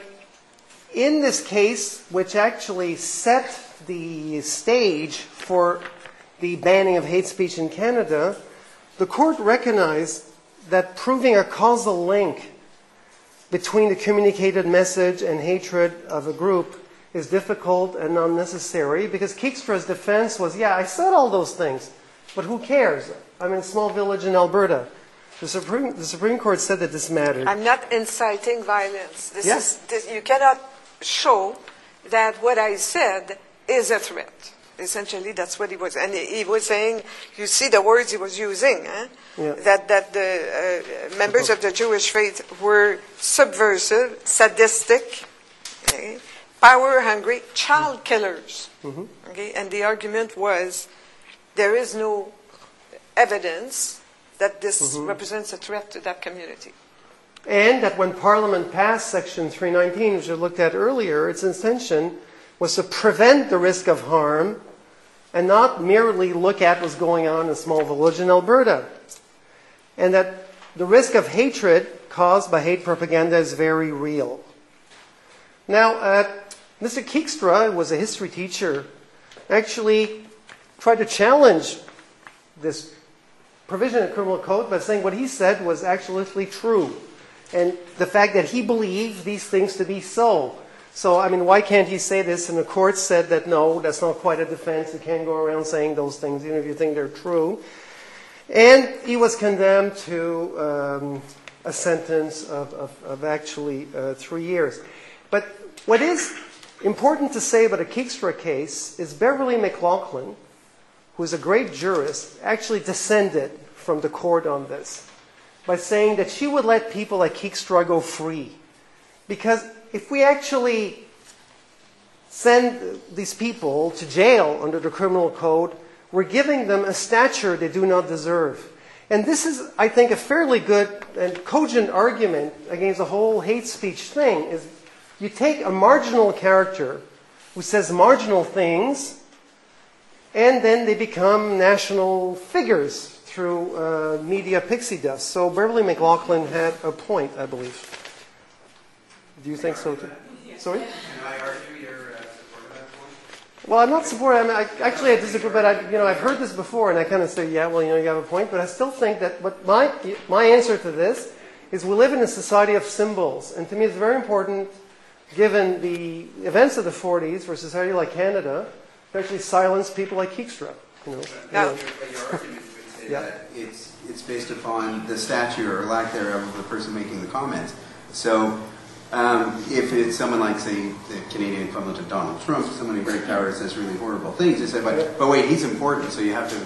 in this case, which actually set the stage for the banning of hate speech in Canada, the court recognized that proving a causal link between the communicated message and hatred of a group is difficult and unnecessary, because Keekstra's defense was, yeah, I said all those things, but who cares? I'm in a small village in Alberta. The Supreme Court said that this mattered. I'm not inciting violence. You cannot show that what I said is a threat. Essentially, that's what he was. And he was saying, you see the words he was using, that the members of the Jewish faith were subversive, sadistic, power-hungry, child killers. Okay? And the argument was, there is no evidence that this represents a threat to that community. And that when Parliament passed Section 319, which I looked at earlier, its intention was to prevent the risk of harm and not merely look at what's going on in a small village in Alberta. And that the risk of hatred caused by hate propaganda is very real. Now, Mr. Keekstra, who was a history teacher, actually tried to challenge this provision of criminal code by saying what he said was actually true. And the fact that he believed these things to be so. So, I mean, why can't he say this? And the court said that no, that's not quite a defense. You can't go around saying those things even if you think they're true. And he was condemned to a sentence of actually 3 years. But what is important to say about a Keekstra case is Beverly McLaughlin, who is a great jurist, actually descended from the court on this by saying that she would let people like Keekstra go free. Because if we actually send these people to jail under the criminal code, we're giving them a stature they do not deserve. And this is, I think, a fairly good and cogent argument against the whole hate speech thing, is you take a marginal character who says marginal things, And then they become national figures through media pixie dust. So Beverly McLaughlin had a point, I believe. Do you think so too? Sorry? Can I argue your support of that point? Well, I'm not supporting. I disagree, but I've heard this before, and I kind of say, yeah, well, you have a point. But I still think that my answer to this is we live in a society of symbols, and to me, it's very important, given the events of the 40s for a society like Canada, to actually silence people like Keekstra. No. But your argument would say that it's based upon the stature or lack thereof of the person making the comments. So if it's someone like, say, the Canadian equivalent of Donald Trump, someone in great power says really horrible things, they say, but wait, he's important, so you have to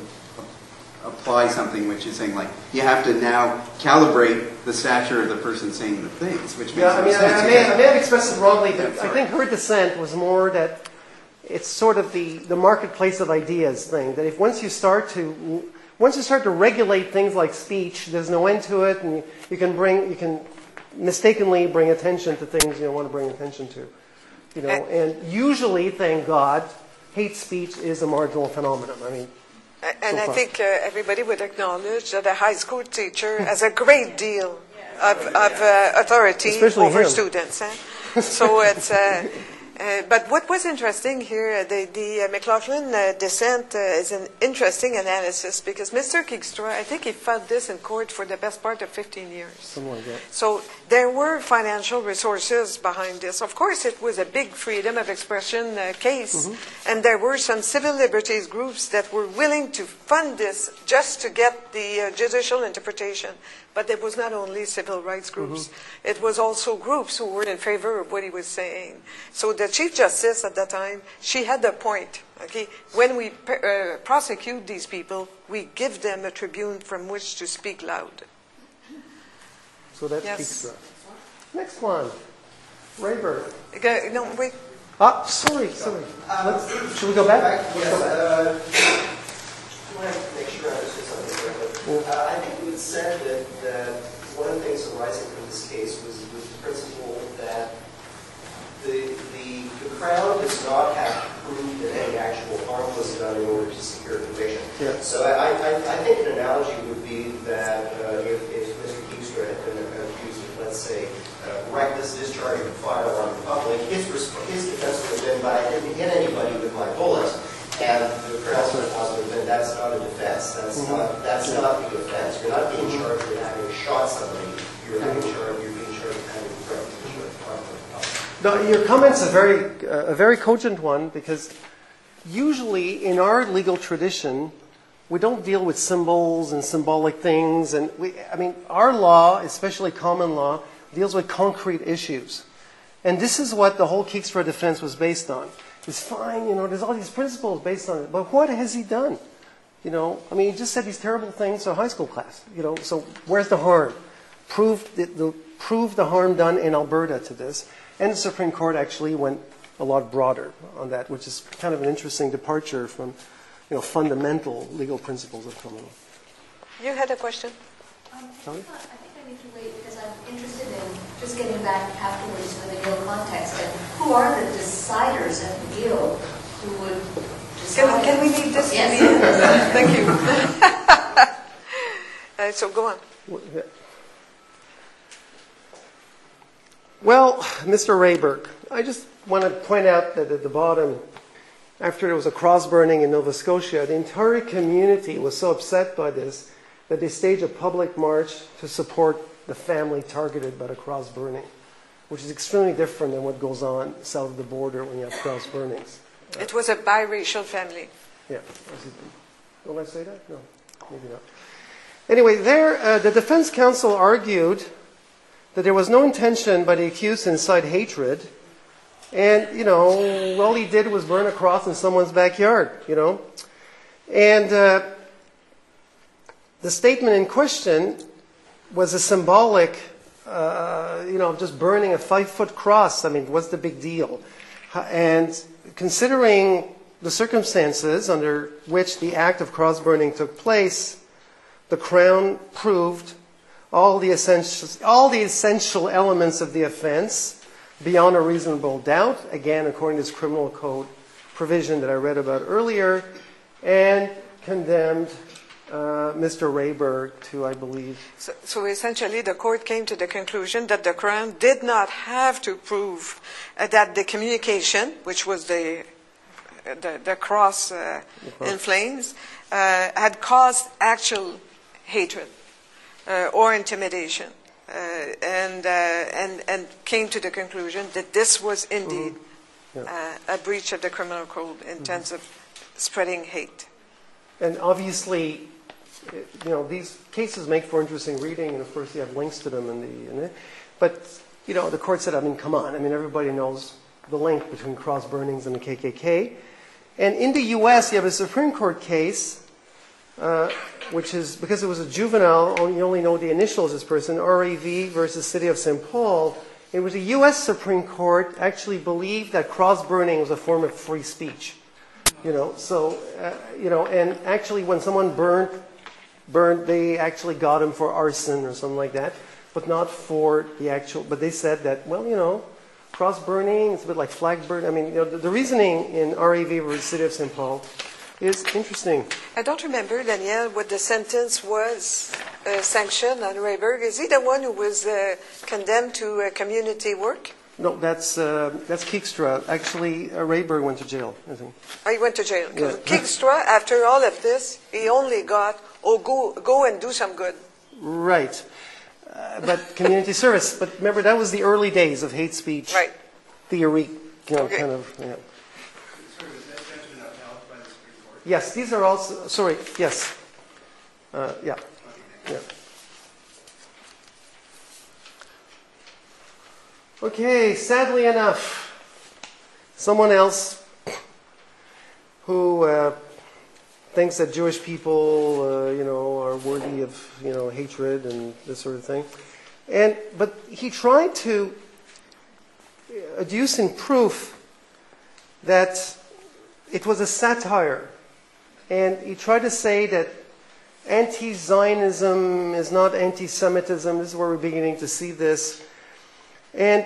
apply something which is saying, like, you have to now calibrate the stature of the person saying the things, which makes no sense. I may have expressed it wrongly, but I think her dissent was more that it's sort of the marketplace of ideas thing, that if once you start to regulate things like speech, there's no end to it, and you can mistakenly bring attention to things you don't want to bring attention to. And usually, thank God, hate speech is a marginal phenomenon. I mean, I think everybody would acknowledge that a high school teacher has a great deal of authority over students. So it's. But what was interesting here, the McLaughlin dissent is an interesting analysis because Mr. Keekstra, I think he fought this in court for the best part of 15 years. Something like that. So there were financial resources behind this. Of course, it was a big freedom of expression case, and there were some civil liberties groups that were willing to fund this just to get the judicial interpretation. But it was not only civil rights groups. It was also groups who were in favor of what he was saying. So the Chief Justice at that time, she had a point. Okay, when we prosecute these people, we give them a tribune from which to speak loud. So that's Keekstra. Next one, Rayburn. No, wait. Sorry. Should we go back? Yes. I want to make sure I understood something correctly. I think it was said that one of the things arising from this case was the principle that the Crown does not have to prove that any actual harm was done in order to secure a conviction. Yeah. So I think an analogy would be that if Mr. Keekstra had been accused of, let's say, reckless discharge of a firearm in public, his defense would have been, but I didn't hit anybody with my bullet. And the Crown's response would have been, that's not a defense. That's not the offense. You're not being charged with having shot somebody. You're being charged with having threatened to shoot a public. No, your comment's a very cogent one because usually in our legal tradition, we don't deal with symbols and symbolic things. And our law, especially common law, deals with concrete issues. And this is what the whole Keekstra defense was based on. It's fine, there's all these principles based on it. But what has he done? He just said these terrible things to a high school class. So where's the harm? Prove the harm done in Alberta to this. And the Supreme Court actually went a lot broader on that, which is kind of an interesting departure from, fundamental legal principles of common law. You had a question? Sorry? I think I need to wait because I'm interested in just getting back afterwards to the McGill context and who are the deciders at McGill who would decide? Can we leave this to the end? Thank you. So go on. Well, Mr. Rayburg, I just want to point out that at the bottom, after there was a cross burning in Nova Scotia, the entire community was so upset by this that they staged a public march to support the family targeted by the cross burning, which is extremely different than what goes on south of the border when you have cross burnings. It was a biracial family. Yeah. Don't I say that? No, maybe not. Anyway, the defense counsel argued that there was no intention by the accused to incite hatred, and, all he did was burn a cross in someone's backyard, And the statement in question was a symbolic, just burning a 5-foot cross. What's the big deal? And considering the circumstances under which the act of cross burning took place, the Crown proved all the essential elements of the offense beyond a reasonable doubt, again, according to this criminal code provision that I read about earlier, and condemned Mr. Rayberg to, I believe. So essentially, the court came to the conclusion that the Crown did not have to prove that the communication, which was the cross in flames, had caused actual hatred or intimidation, and came to the conclusion that this was indeed a breach of the criminal code in terms of spreading hate. And obviously, these cases make for interesting reading, and of course you have links to them but the court said, come on, everybody knows the link between cross burnings and the KKK. And in the U.S., you have a Supreme Court case, which is, because it was a juvenile, you only know the initials of this person, RAV versus City of St. Paul. It was a U.S. Supreme Court actually believed that cross burning was a form of free speech. And actually when someone burned, they actually got him for arson or something like that, but not for the actual, but they said that, cross burning, it's a bit like flag burning. The reasoning in RAV versus City of St. Paul is interesting. I don't remember, Danielle, what the sentence was sanctioned on Rayberg. Is he the one who was condemned to community work? No, that's Keekstra. Actually, Rayberg went to jail, I think. Oh, he went to jail. Yeah. Keekstra, after all of this, he only got, go and do some good. Right. But community service. But remember, that was the early days of hate speech theory, kind of. Yeah. Sorry, was that judgment upheld by the Supreme Court? Yes, these are also. Sorry. Yes. Yeah. Yeah. Okay. Sadly enough, someone else who thinks that Jewish people, are worthy of, hatred and this sort of thing. But he tried to adduce in proof that it was a satire. And he tried to say that anti-Zionism is not anti-Semitism. This is where we're beginning to see this. And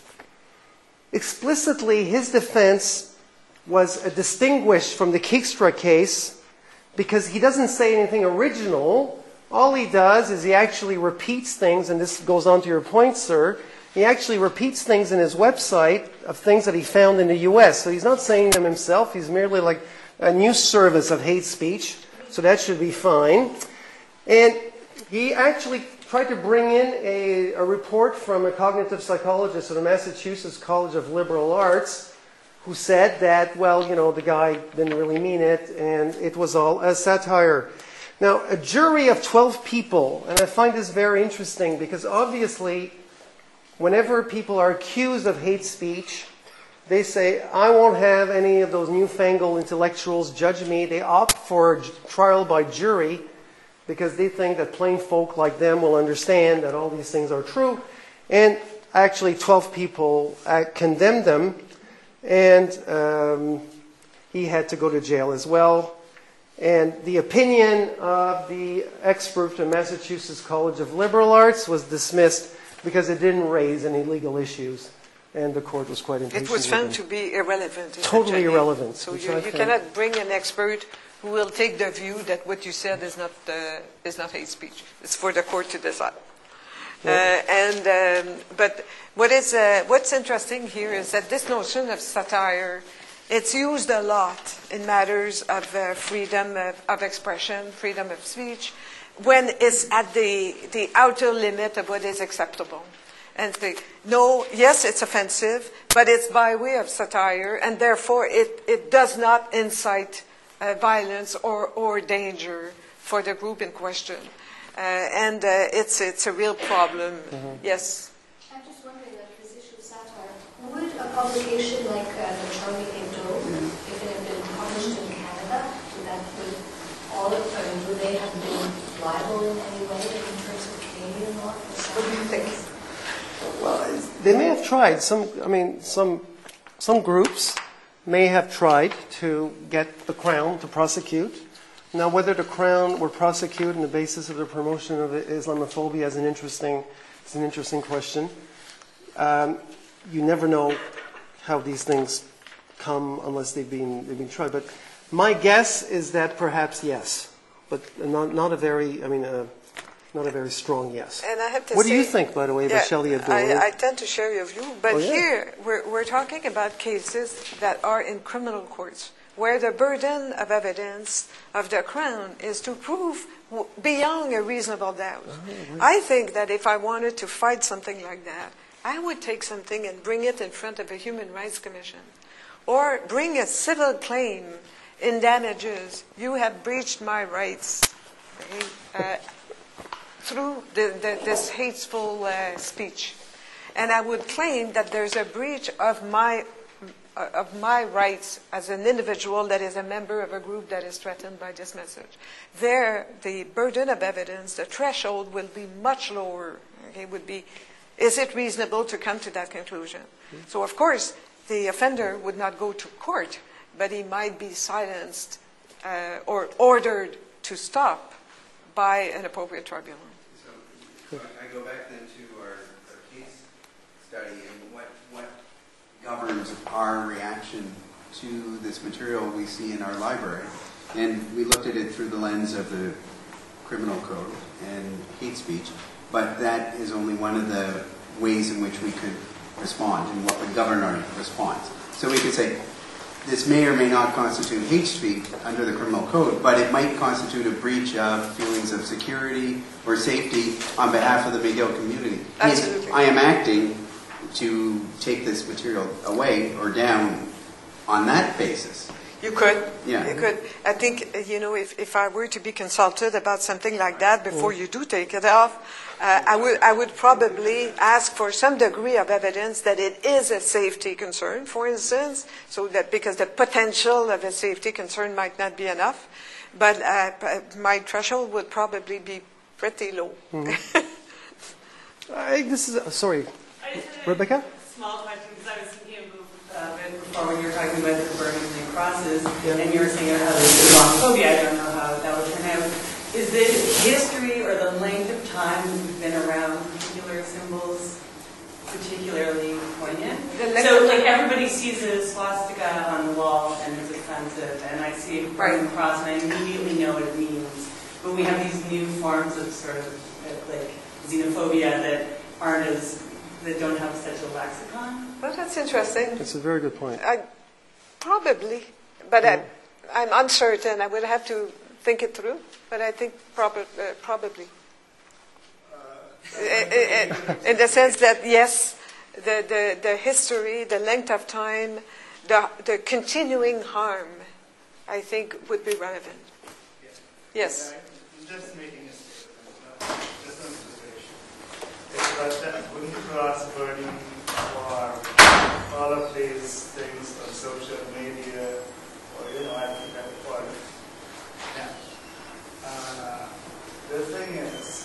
explicitly, his defense was distinguished from the Keekstra case, because he doesn't say anything original. All he does is he actually repeats things, and this goes on to your point, sir. He actually repeats things in his website of things that he found in the U.S. So he's not saying them himself. He's merely like a news service of hate speech. So that should be fine. And he actually tried to bring in a report from a cognitive psychologist at the Massachusetts College of Liberal Arts, who said that, the guy didn't really mean it, and it was all a satire. Now, a jury of 12 people, and I find this very interesting, because obviously, whenever people are accused of hate speech, they say, I won't have any of those newfangled intellectuals judge me. They opt for trial by jury, because they think that plain folk like them will understand that all these things are true. And actually, 12 people condemned them. And he had to go to jail as well. And the opinion of the expert from Massachusetts College of Liberal Arts was dismissed because it didn't raise any legal issues. And the court was quite impatient. It was found to be irrelevant. Totally irrelevant. So you cannot bring an expert who will take the view that what you said is not hate speech. It's for the court to decide. But what's interesting here is that this notion of satire, it's used a lot in matters of freedom of expression, freedom of speech, when it's at the outer limit of what is acceptable. And say, no, yes, it's offensive, but it's by way of satire, and therefore it does not incite violence or danger for the group in question. And it's a real problem. Mm-hmm. Yes? I'm just wondering, like this issue of satire, would a publication like the Charlie Hebdo, if it had been published in Canada, would they have been liable in any way in terms of Canadian law? What do you think? Well, they may have tried. Some groups may have tried to get the Crown to prosecute. Now, whether the Crown were prosecuted on the basis of the promotion of Islamophobia is an interesting question. You never know how these things come unless they've been tried. But my guess is that perhaps yes, but not a very strong yes. And I have to what say, do you think, by the way, about Shelley Abdul? I tend to share your view, but Oh, yeah. here we're talking about cases that are in criminal courts, where the burden of evidence of the Crown is to prove beyond a reasonable doubt. I think that if I wanted to fight something like that, I would take something and bring it in front of a Human Rights Commission, or bring a civil claim in damages. You have breached my rights through this hateful speech. And I would claim that there's a breach of my rights as an individual that is a member of a group that is threatened by this message. There, the burden of evidence, the threshold will be much lower. Okay, would be, is it reasonable to come to that conclusion? So, of course, the offender would not go to court, but he might be silenced or ordered to stop by an appropriate tribunal. So I go back then to our case study and what governs our reaction to this material we see in our library. And we looked at it through the lens of the criminal code and hate speech, but that is only one of the ways in which we could respond and what would govern our response. So we could say, this may or may not constitute hate speech under the criminal code, but it might constitute a breach of feelings of security or safety on behalf of the McGill community. Absolutely. I am acting to take this material away or down on that basis. You could. Yeah. You could. I think, if I were to be consulted about something like that before you do take it off, I would probably ask for some degree of evidence that it is a safety concern, for instance, so that because the potential of a safety concern might not be enough, but my threshold would probably be pretty low. Sorry, I just had Rebecca? a small question, because I was thinking of it before when you were talking about the burning and crosses, and you were saying how there's Islamophobia. I don't know how that would turn out. Is the history or the length of time we've been around particular symbols particularly poignant? So, like, everybody sees a swastika on the wall and it's offensive, and I see a burning cross and I immediately know what it means. But we have these new forms of sort of, like, xenophobia that don't have such a lexicon. Well, that's interesting. That's a very good point. Probably, but I'm uncertain. I would have to think it through, but I think probably. In the sense that, yes, the history, the length of time, the continuing harm, I think would be relevant. Yes. I'm just making a statement, just an observation. It's that wouldn't cross burning or all of these things on social media, or I think that's part of it. The thing is,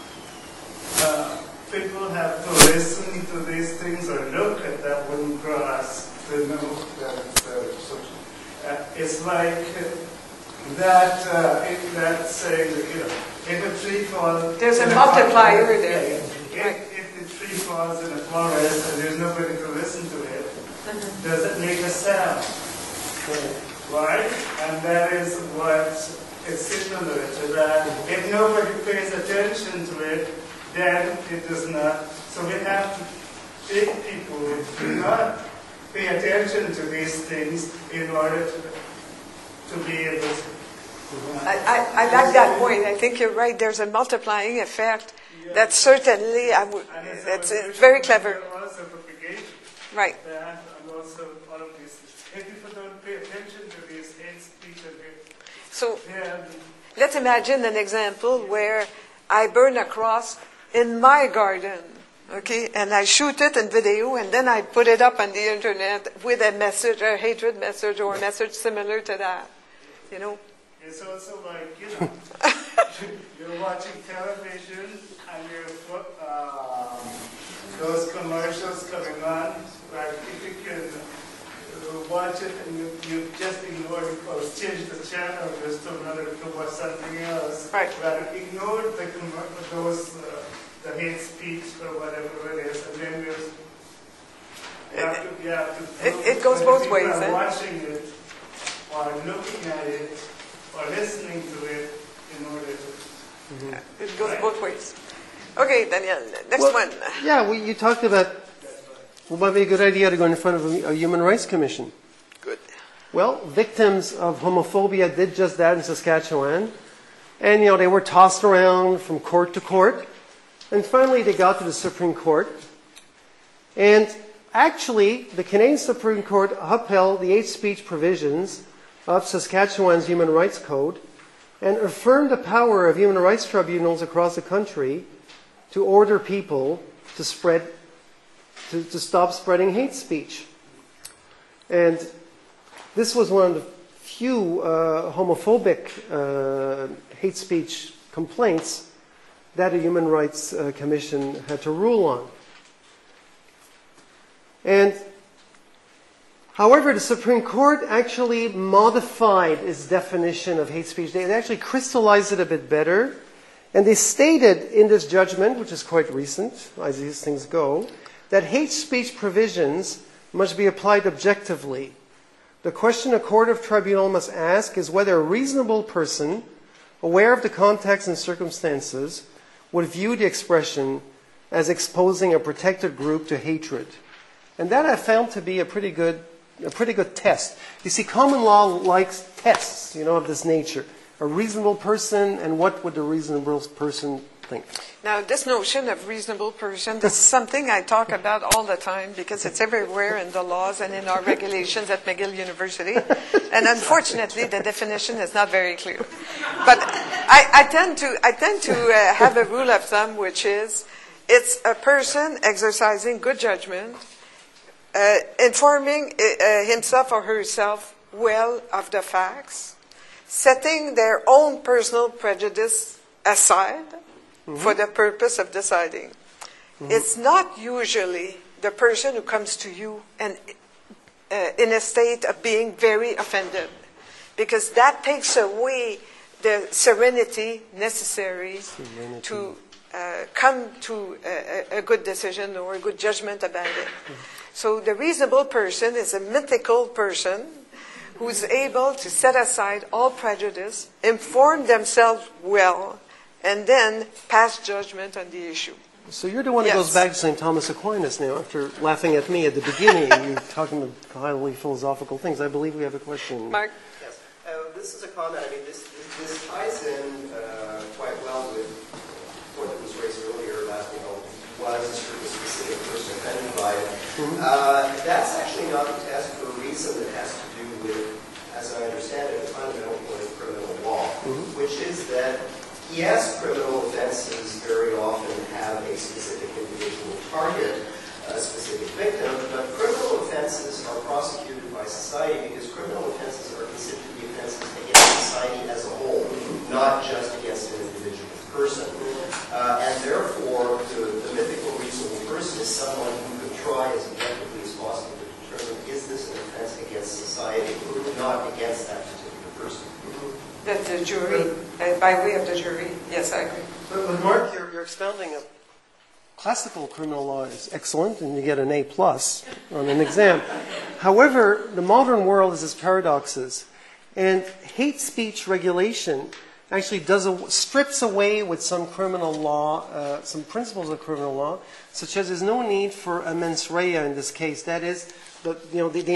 people have to listen to these things or look at that wooden cross to know that it's social. It's like that saying, if a tree falls... There's a multiplier there. If the tree falls in a forest and there's nobody to listen to it, does it make a sound? Right? And that is what is similar to that. If nobody pays attention to it, then it does not. So we have to take people who do not pay attention to these things in order to be able to. I like that point. I think you're right. There's a multiplying effect. That certainly, that's very clever. Also propagation. Right. That and also all of these. If people don't pay attention to these hate speech and so let's imagine an example where I burn a cross in my garden, okay, and I shoot it in video, and then I put it up on the internet with a message, a hatred message, or a message similar to that, It's also like, you're watching television and those commercials coming on, like if you can watch it and you just ignore it or change the channel just to watch something else. Right. But ignore the hate speech or whatever it is, and then It goes both ways. Either watching it, or looking at it, or listening to it in order to... It goes both ways. Okay, Daniel, next Well, one. Yeah, you talked about, well, might be a good idea to go in front of a Human Rights Commission. Good. Well, victims of homophobia did just that in Saskatchewan. And, they were tossed around from court to court. And finally, they got to the Supreme Court. And actually, the Canadian Supreme Court upheld the hate speech provisions of Saskatchewan's Human Rights Code and affirmed the power of human rights tribunals across the country to order people to stop spreading hate speech. And this was one of the few homophobic hate speech complaints that a Human Rights Commission had to rule on. And however, the Supreme Court actually modified its definition of hate speech. They actually crystallized it a bit better. And they stated in this judgment, which is quite recent, as these things go, that hate speech provisions must be applied objectively. The question a court of tribunal must ask is whether a reasonable person, aware of the context and circumstances, would view the expression as exposing a protected group to hatred. And that I found to be a pretty good test. You see, common law likes tests, of this nature. A reasonable person, and what would the reasonable person think? Now, this notion of reasonable person, this is something I talk about all the time because it's everywhere in the laws and in our regulations at McGill University. And unfortunately, the definition is not very clear. But I tend to have a rule of thumb, which is it's a person exercising good judgment, informing himself or herself well of the facts, setting their own personal prejudice aside for the purpose of deciding. It's not usually the person who comes to you and in a state of being very offended, because that takes away the serenity necessary to come to a good decision or a good judgment about it. So the reasonable person is a mythical person who's able to set aside all prejudice, inform themselves well, and then pass judgment on the issue. So you're the one who goes back to St. Thomas Aquinas now, after laughing at me at the beginning. You're talking about highly philosophical things. I believe we have a question. Mark? Yes. This is a comment. I mean, this ties in quite well with what was raised earlier about, was a specific person offended by it. That's actually not the test for a reason that has to do with, as I understand it, the fundamental point of criminal law, which is that, yes, criminal offenses very often have a specific individual target, a specific victim, but criminal offenses are prosecuted by society because criminal offenses are considered to be offenses against society as a whole, not just against an individual person. And therefore, the mythical reasonable person is someone who could try as effectively as possible to determine, is this an offense against society, not against that particular person. That the jury, by way of the jury, yes, I agree. But Mark, you're expounding a classical criminal law is excellent, and you get an A+ on an exam. However, the modern world has its paradoxes, and hate speech regulation actually strips away with some criminal law, some principles of criminal law, such as there's no need for a mens rea in this case. That is, the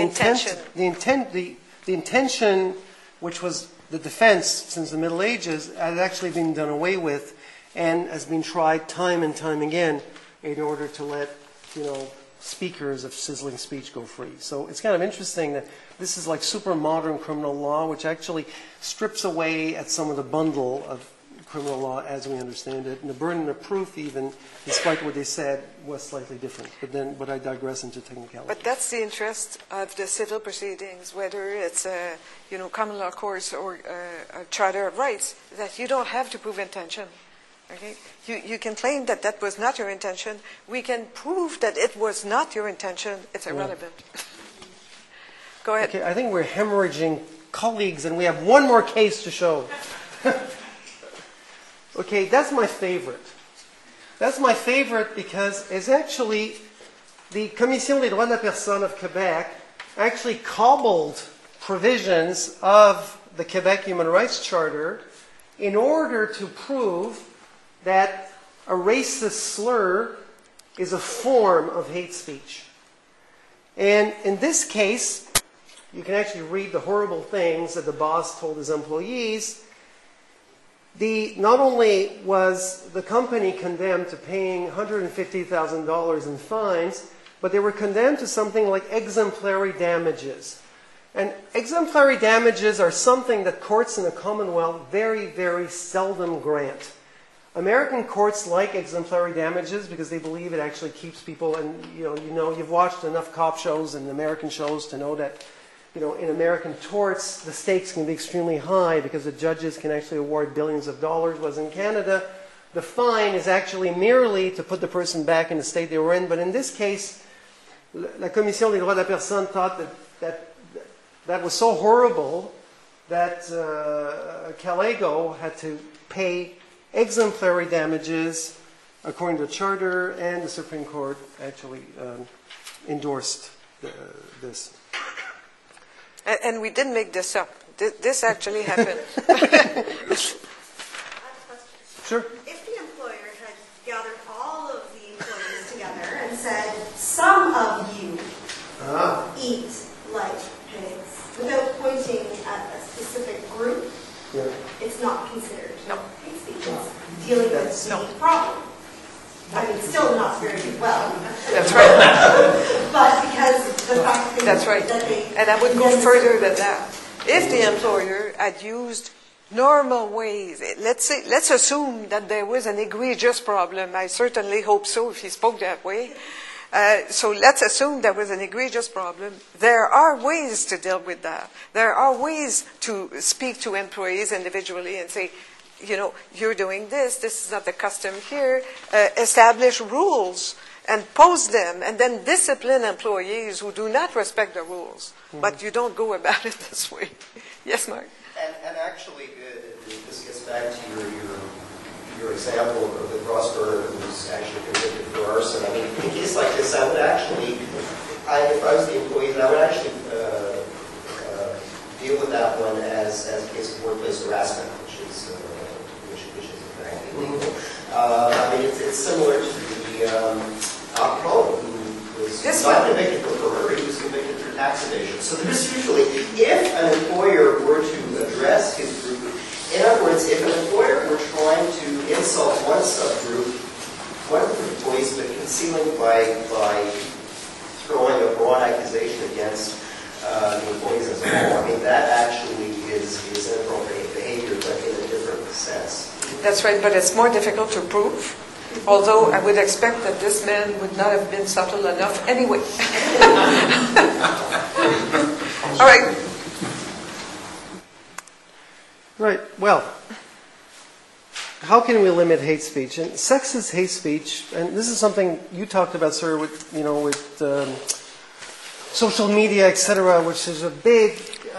intention, which was the defense since the Middle Ages, has actually been done away with and has been tried time and time again in order to let, speakers of sizzling speech go free. So it's kind of interesting that this is like super modern criminal law, which actually strips away at some of the bundle of criminal law as we understand it. And the burden of proof, even, despite what they said, was slightly different. But I digress into technicality. But that's the interest of the civil proceedings, whether it's common law courts or a charter of rights, that you don't have to prove intention. Okay? You can claim that that was not your intention. We can prove that it was not your intention. It's irrelevant. Go ahead. Okay, I think we're hemorrhaging colleagues, and we have one more case to show. Okay, that's my favorite. That's my favorite because it's actually the Commission des droits de la personne of Quebec actually cobbled provisions of the Quebec Human Rights Charter in order to prove that a racist slur is a form of hate speech. And in this case, you can actually read the horrible things that the boss told his employees. Not only was the company condemned to paying $150,000 in fines, but they were condemned to something like exemplary damages. And exemplary damages are something that courts in the Commonwealth very, very seldom grant. American courts like exemplary damages because they believe it actually keeps people, and you've watched enough cop shows and American shows to know that in American torts, the stakes can be extremely high because the judges can actually award billions of dollars, whereas in Canada, the fine is actually merely to put the person back in the state they were in. But in this case, la Commission des droits de la personne thought that was so horrible that Callego had to pay exemplary damages according to the Charter, and the Supreme Court actually endorsed this. And we didn't make this up. This actually happened. Sure. If the employer had gathered all of the employees together and said, some of you eat like pigs, without pointing at a specific group, it's not considered hate speech. It's dealing with the problem. I mean, still not very well. That's right. But because the fact that That's right. And I would go further than that. If the employer had used normal ways, let's assume that there was an egregious problem. I certainly hope so if he spoke that way. So let's assume there was an egregious problem. There are ways to deal with that. There are ways to speak to employees individually and say, you're doing this is not the custom here. Establish rules and post them, and then discipline employees who do not respect the rules. But you don't go about it this way. Yes, Mark? And actually, this gets back to your example of the cross burner who's actually convicted for arson. I mean, in a case like this, I would actually, if I was the employee, I would actually deal with that one as a case of workplace harassment, which is in fact illegal. I mean, it's similar to the alcoholic who was not convicted for burglary, he was convicted for tax evasion. So there's usually, if an employer were to address his group, in other words, if an employer were trying to insult one subgroup, one of the employees, but concealing by throwing a broad accusation against the employees as a whole, I mean, that actually is inappropriate behavior, but in a different sense. That's right, but it's more difficult to prove. Although I would expect that this man would not have been subtle enough anyway. All right. Right. Well, how can we limit hate speech? And sexist hate speech, and this is something you talked about, sir, with social media, etc., which is a big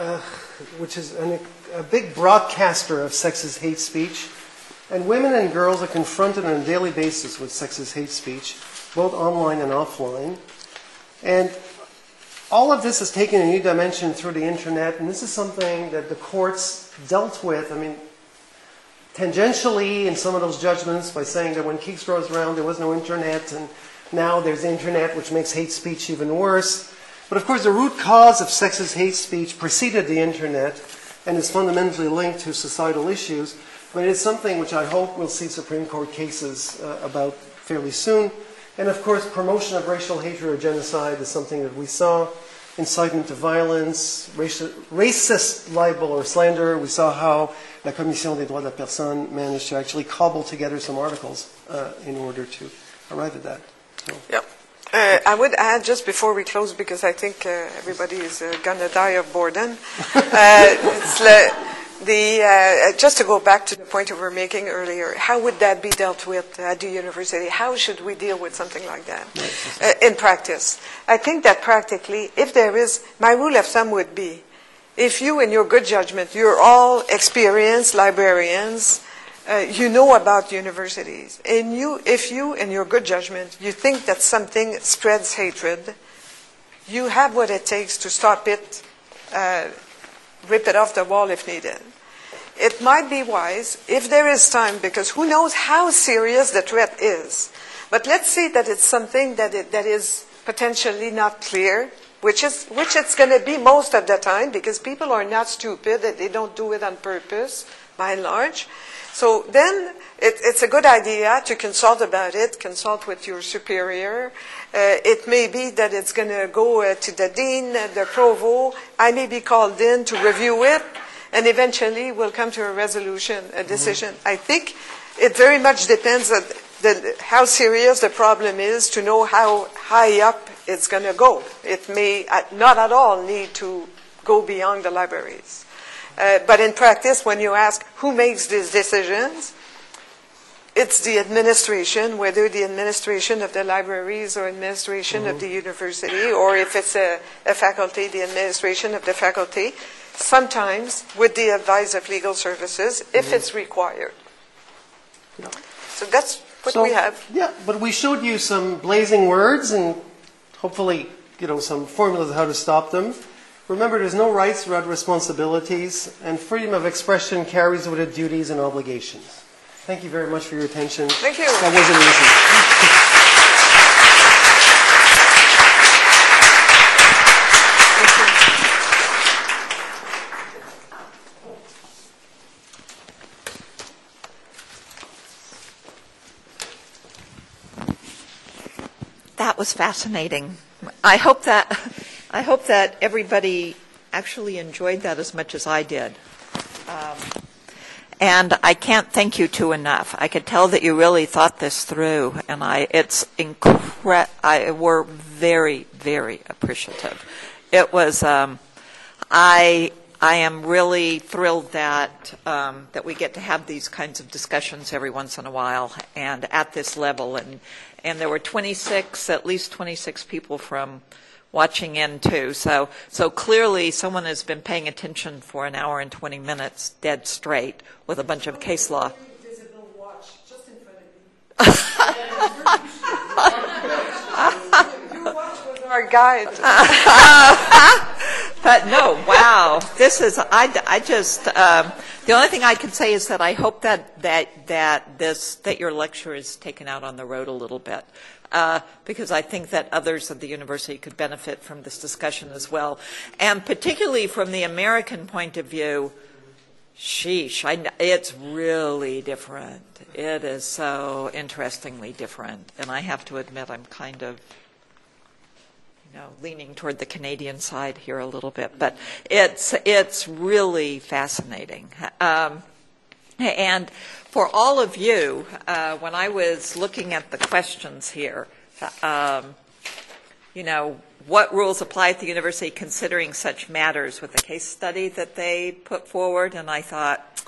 broadcaster of sexist hate speech. And women and girls are confronted on a daily basis with sexist hate speech, both online and offline. And all of this has taken a new dimension through the internet, and this is something that the courts dealt with, tangentially in some of those judgments by saying that when Keegstra was around, there was no internet, and now there's internet, which makes hate speech even worse. But of course, the root cause of sexist hate speech preceded the internet and is fundamentally linked to societal issues. But it's something which I hope we'll see Supreme Court cases about fairly soon. And of course, promotion of racial hatred or genocide is something that we saw. Incitement to violence, racist libel or slander. We saw how la Commission des droits de la personne managed to actually cobble together some articles in order to arrive at that. So. Yep. I would add, just before we close, because I think everybody is going to die of boredom, just to go back to the point you were making earlier, how would that be dealt with at the university? How should we deal with something like that in practice? I think that practically, if there is, my rule of thumb would be, if you, in your good judgment, you're all experienced librarians, you know about universities, and if you, in your good judgment, you think that something spreads hatred, you have what it takes to stop it, rip it off the wall if needed. It might be wise, if there is time, because who knows how serious the threat is. But let's say that it's something that is potentially not clear, which it's going to be most of the time, because people are not stupid, that they don't do it on purpose, by and large. So then it's a good idea to consult about it, consult with your superior. It may be that it's going to go to the dean, the provost. I may be called in to review it, and eventually we'll come to a resolution, a decision. I think it very much depends on how serious the problem is to know how high up it's going to go. It may not at all need to go beyond the libraries. But in practice, when you ask who makes these decisions, it's the administration, whether the administration of the libraries or administration of the university, or if it's a faculty, the administration of the faculty, sometimes with the advice of legal services, if it's required. Yeah. So that's what we have. Yeah, but we showed you some blazing words and hopefully, some formulas of how to stop them. Remember, there's no rights without responsibilities, and freedom of expression carries with it duties and obligations. Thank you very much for your attention. Thank you. That wasn't easy. That was fascinating. I hope that everybody actually enjoyed that as much as I did. And I can't thank you two enough. I could tell that you really thought this through, and we're very, very appreciative. It was, I am really thrilled that we get to have these kinds of discussions every once in a while, and at this level. And there were at least 26 people from watching in too. So clearly someone has been paying attention for an hour and 20 minutes dead straight with a bunch of case law. Our guide. But no, wow. This is, the only thing I can say is that I hope that your lecture is taken out on the road a little bit. Because I think that others at the university could benefit from this discussion as well. And particularly from the American point of view, it's really different. It is so interestingly different. And I have to admit I'm kind of leaning toward the Canadian side here a little bit. But it's really fascinating. And for all of you, when I was looking at the questions here, what rules apply at the university considering such matters with the case study that they put forward? And I thought,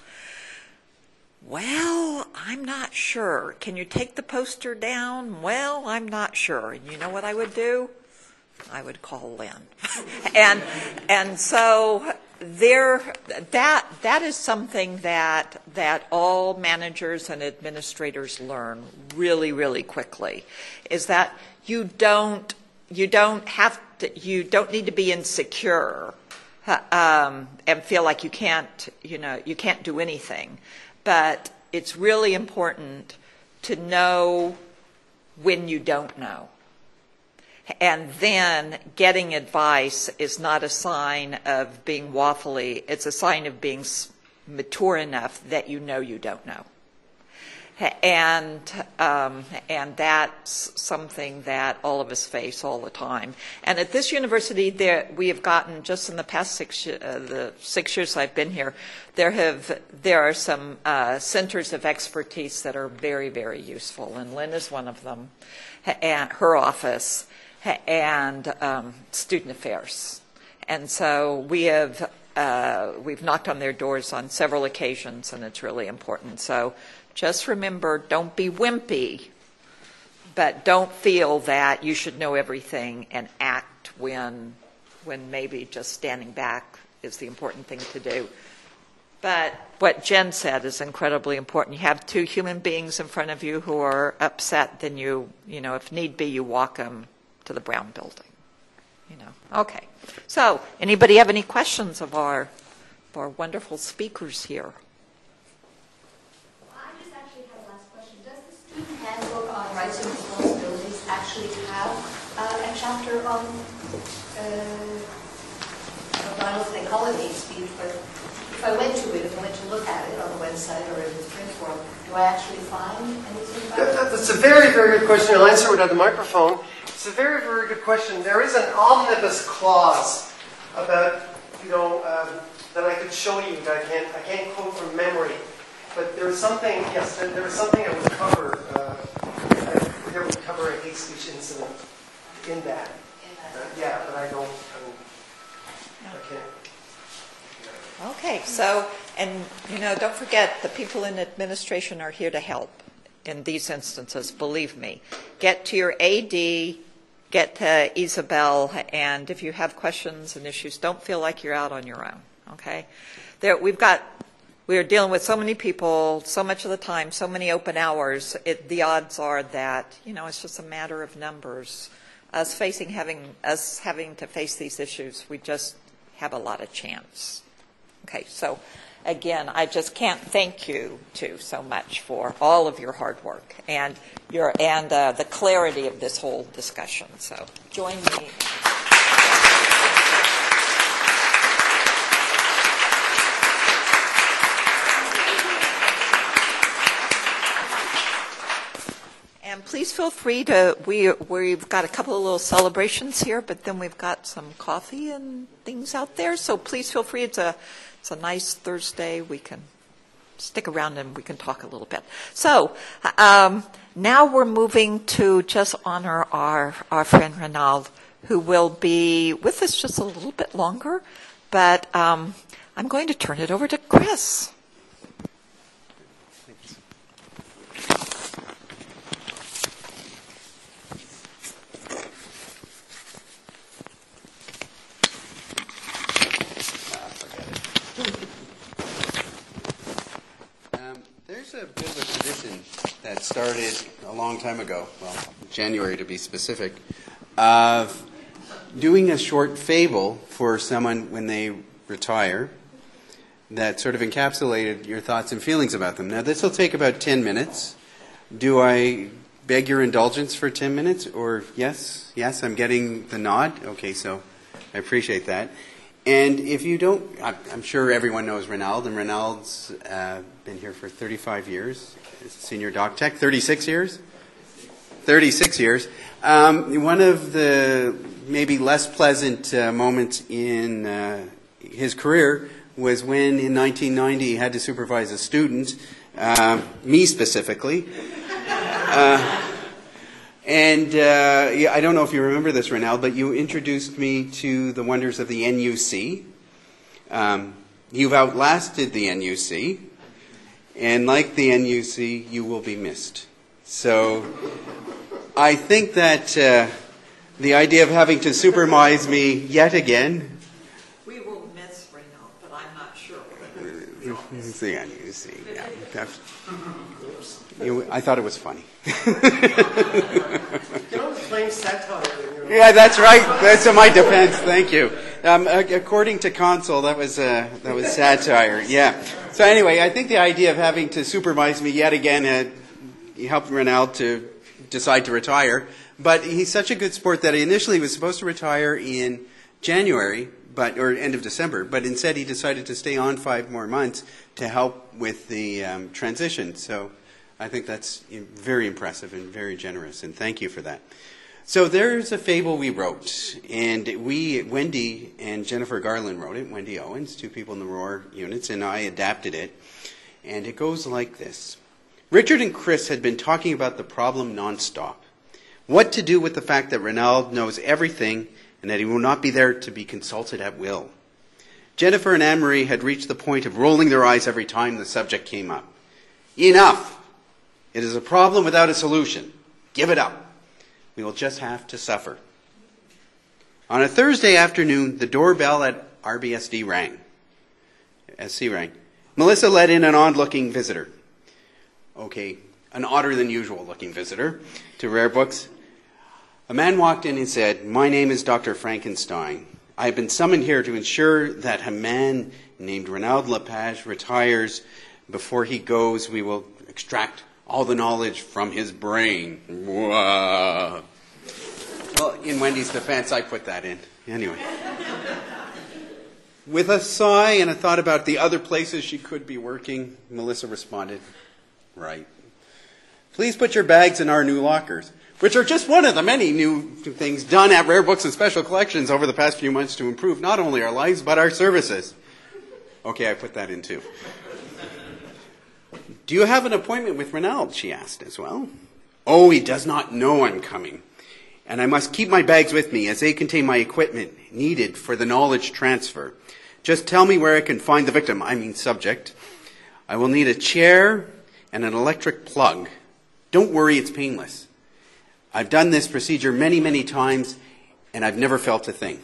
well, I'm not sure. Can you take the poster down? Well, I'm not sure. And you know what I would do? I would call Lynn. and so that is something that all managers and administrators learn really, really quickly, is that you don't need to be insecure and feel like you can't do anything, but it's really important to know when you don't know. And then getting advice is not a sign of being waffly. It's a sign of being mature enough that you don't know. And that's something that all of us face all the time. And at this university, we have gotten, just in the past the 6 years I've been here, there are some centers of expertise that are very, very useful. And Lynn is one of them, and her office, and student affairs. And so we've knocked on their doors on several occasions, and it's really important. So just remember, don't be wimpy, but don't feel that you should know everything and act when maybe just standing back is the important thing to do. But what Jen said is incredibly important. You have two human beings in front of you who are upset, then you know, if need be, you walk them to the Brown Building. You know. Okay. So, anybody have any questions of our wonderful speakers here? Well, I just actually have a last question. Does the student handbook on rights and responsibilities actually have a chapter on, I don't know if they call it hate speech, but if I went to look at it on the website or in the print form, do I actually find anything about it? That's a very, very good question. I'll answer without the microphone. It's a very, very good question. There is an omnibus clause about, that I could show you that I can't quote from memory. But there was something, yes, there was something that would cover, that would cover a hate speech incident in that. Yeah, but I can't. Okay, so, and don't forget, the people in administration are here to help in these instances, believe me. Get to your AD, get to Isabel, and if you have questions and issues, don't feel like you're out on your own, okay? We are dealing with so many people, so much of the time, so many open hours, the odds are that, it's just a matter of numbers. Us having to face these issues, we just have a lot of chance. Okay, so again, I just can't thank you two so much for all of your hard work and the clarity of this whole discussion. So join me. And please feel free to, we've got a couple of little celebrations here, but then we've got some coffee and things out there. So please feel free. It's a nice Thursday. We can stick around and we can talk a little bit. So now we're moving to just honor our friend Renald, who will be with us just a little bit longer. But I'm going to turn it over to Chris. There's a bit of a tradition that started a long time ago, well, January to be specific, of doing a short fable for someone when they retire that sort of encapsulated your thoughts and feelings about them. Now, this will take about 10 minutes. Do I beg your indulgence for 10 minutes? Or yes? Yes, I'm getting the nod? Okay, so I appreciate that. And if you don't, I'm sure everyone knows Renald, and Renald's been here for 35 years, senior doc tech, 36 years? 36 years. One of the maybe less pleasant moments in his career was when in 1990 he had to supervise a student, me specifically. I don't know if you remember this, Renald, but you introduced me to the wonders of the NUC. You've outlasted the NUC, and like the NUC, you will be missed. So I think that the idea of having to supervise me yet again... We will miss Renald, but I'm not sure. It's the NUC, yeah. I thought it was funny. You don't claim satire. Yeah, that's right. That's in my defense. Thank you. According to Consul, that was satire. Yeah. So anyway, I think the idea of having to supervise me yet again helped Renald to decide to retire. But he's such a good sport that he initially was supposed to retire in January, or end of December. But instead, he decided to stay on 5 more months to help with the transition. So I think that's very impressive and very generous, and thank you for that. So there's a fable we wrote, and Wendy and Jennifer Garland wrote it, Wendy Owens, 2 people in the Roar units, and I adapted it, and it goes like this. Richard and Chris had been talking about the problem nonstop. What to do with the fact that Renald knows everything and that he will not be there to be consulted at will. Jennifer and Anne-Marie had reached the point of rolling their eyes every time the subject came up. Enough! It is a problem without a solution. Give it up. We will just have to suffer. On a Thursday afternoon, the doorbell at RBSD rang. SC rang. Melissa let in an odd-looking visitor. Okay, an odder-than-usual-looking visitor to Rare Books. A man walked in and said, "My name is Dr. Frankenstein. I have been summoned here to ensure that a man named Renaud Lepage retires. Before he goes, we will extract all the knowledge from his brain." Whoa. Well, in Wendy's defense, I put that in. Anyway. With a sigh and a thought about the other places she could be working, Melissa responded, "Right. Please put your bags in our new lockers," which are just one of the many new things done at Rare Books and Special Collections over the past few months to improve not only our lives, but our services. Okay, I put that in too. "Do you have an appointment with Renaud?" she asked as well. "Oh, he does not know I'm coming. And I must keep my bags with me as they contain my equipment needed for the knowledge transfer. Just tell me where I can find the subject. I will need a chair and an electric plug. Don't worry, it's painless. I've done this procedure many, many times, and I've never felt a thing."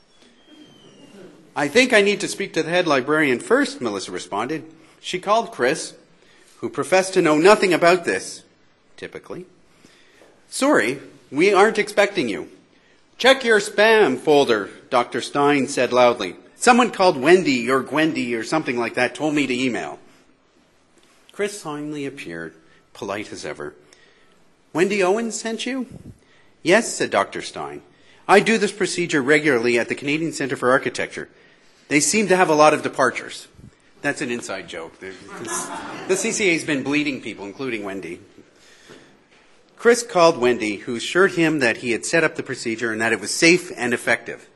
"I think I need to speak to the head librarian first," Melissa responded. She called Chris, who professed to know nothing about this, typically. "Sorry, we aren't expecting you." "Check your spam folder," Dr. Stein said loudly. "Someone called Wendy or Gwendy or something like that told me to email." Chris finally appeared, polite as ever. "Wendy Owens sent you?" "Yes," said Dr. Stein. "I do this procedure regularly at the Canadian Centre for Architecture. They seem to have a lot of departures." That's an inside joke. The CCA's been bleeding people, including Wendy. Chris called Wendy, who assured him that he had set up the procedure and that it was safe and effective.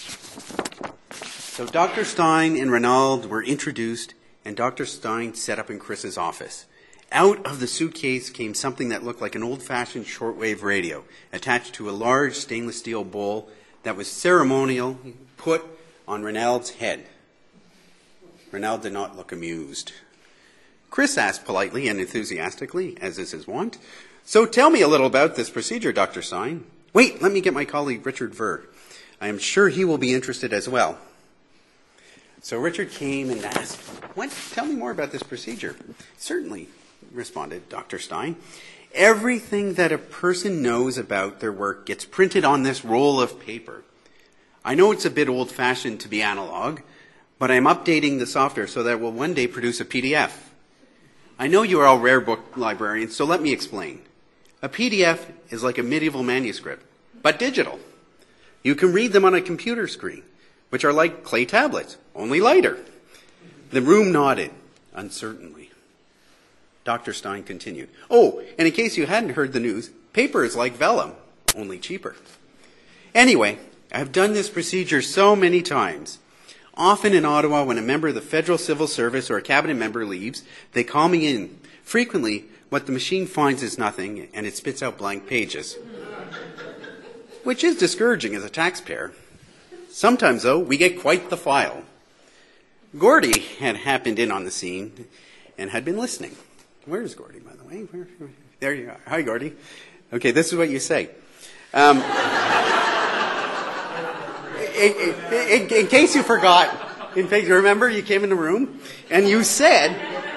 So Dr. Stein and Renaud were introduced, and Dr. Stein set up in Chris's office. Out of the suitcase came something that looked like an old-fashioned shortwave radio, attached to a large stainless steel bowl that was ceremonially put on Renaud's head. Renaud did not look amused. Chris asked politely and enthusiastically, as is his wont, "So tell me a little about this procedure, Dr. Stein." "Wait, let me get my colleague Richard Ver. I am sure he will be interested as well." So Richard came and asked, "Tell me more about this procedure." "Certainly," responded Dr. Stein. "Everything that a person knows about their work gets printed on this roll of paper. I know it's a bit old-fashioned to be analog, but I'm updating the software so that it will one day produce a PDF. I know you are all Rare Book librarians, so let me explain. A PDF is like a medieval manuscript, but digital. You can read them on a computer screen, which are like clay tablets, only lighter." The room nodded, uncertainly. Dr. Stein continued, "Oh, and in case you hadn't heard the news, paper is like vellum, only cheaper. Anyway, I've done this procedure so many times. Often in Ottawa, when a member of the Federal Civil Service or a cabinet member leaves, they call me in. Frequently, what the machine finds is nothing, and it spits out blank pages. Which is discouraging as a taxpayer. Sometimes, though, we get quite the file." Gordy had happened in on the scene and had been listening. Where is Gordy, by the way? There you are. Hi, Gordy. Okay, this is what you say. In case you forgot, remember you came in the room and you said,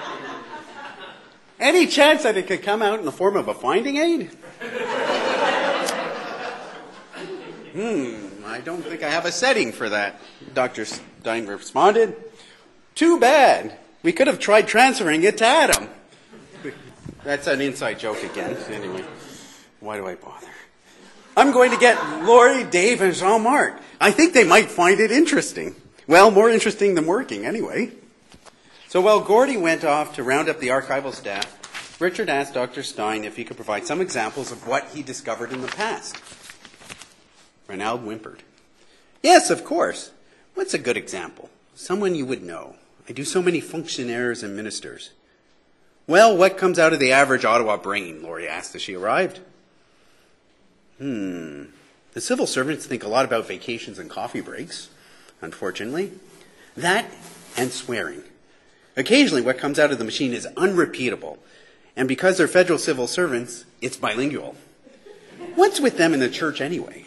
"Any chance that it could come out in the form of a finding aid?" I don't think I have a setting for that, Dr. Stein responded. "Too bad. We could have tried transferring it to Adam." That's an inside joke again. Anyway, why do I bother? "I'm going to get Lori, Dave, and Jean-Marc. I think they might find it interesting. Well, more interesting than working, anyway." So while Gordy went off to round up the archival staff, Richard asked Dr. Stein if he could provide some examples of what he discovered in the past. Renaud whimpered. "Yes, of course. What's a good example? Someone you would know. I do so many fonctionnaires and ministers." "Well, what comes out of the average Ottawa brain?" Lori asked as she arrived. The civil servants think a lot about vacations and coffee breaks, unfortunately. That and swearing. Occasionally what comes out of the machine is unrepeatable, and because they're federal civil servants, it's bilingual. What's with them in the church anyway?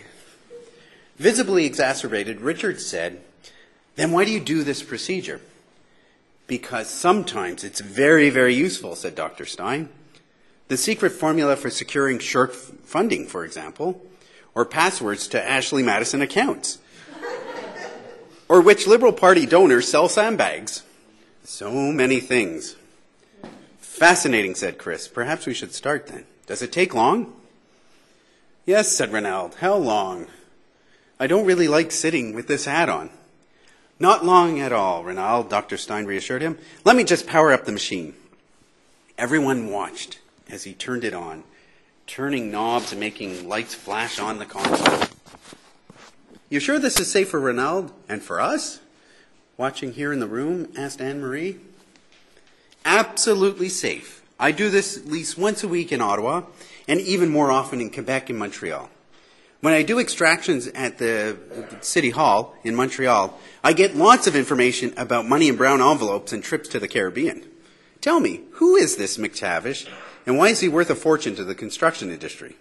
Visibly exacerbated, Richard said, "Then why do you do this procedure?" Because sometimes it's very, very useful, said Dr. Stein. The secret formula for securing short funding, for example, or passwords to Ashley Madison accounts, or which Liberal Party donors sell sandbags. So many things. Fascinating, said Chris. Perhaps we should start then. Does it take long? Yes, said Reynald. How long? I don't really like sitting with this hat on. Not long at all, Reynald, Dr. Stein reassured him. Let me just power up the machine. Everyone watched as he turned it on, turning knobs and making lights flash on the console. You sure this is safe for Reynald and for us? Watching here in the room, asked Anne-Marie. Absolutely safe. I do this at least once a week in Ottawa, and even more often in Quebec and Montreal. When I do extractions at the City Hall in Montreal, I get lots of information about money in brown envelopes and trips to the Caribbean. Tell me, who is this McTavish, and why is he worth a fortune to the construction industry?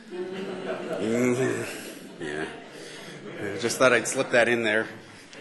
Yeah. I just thought I'd slip that in there.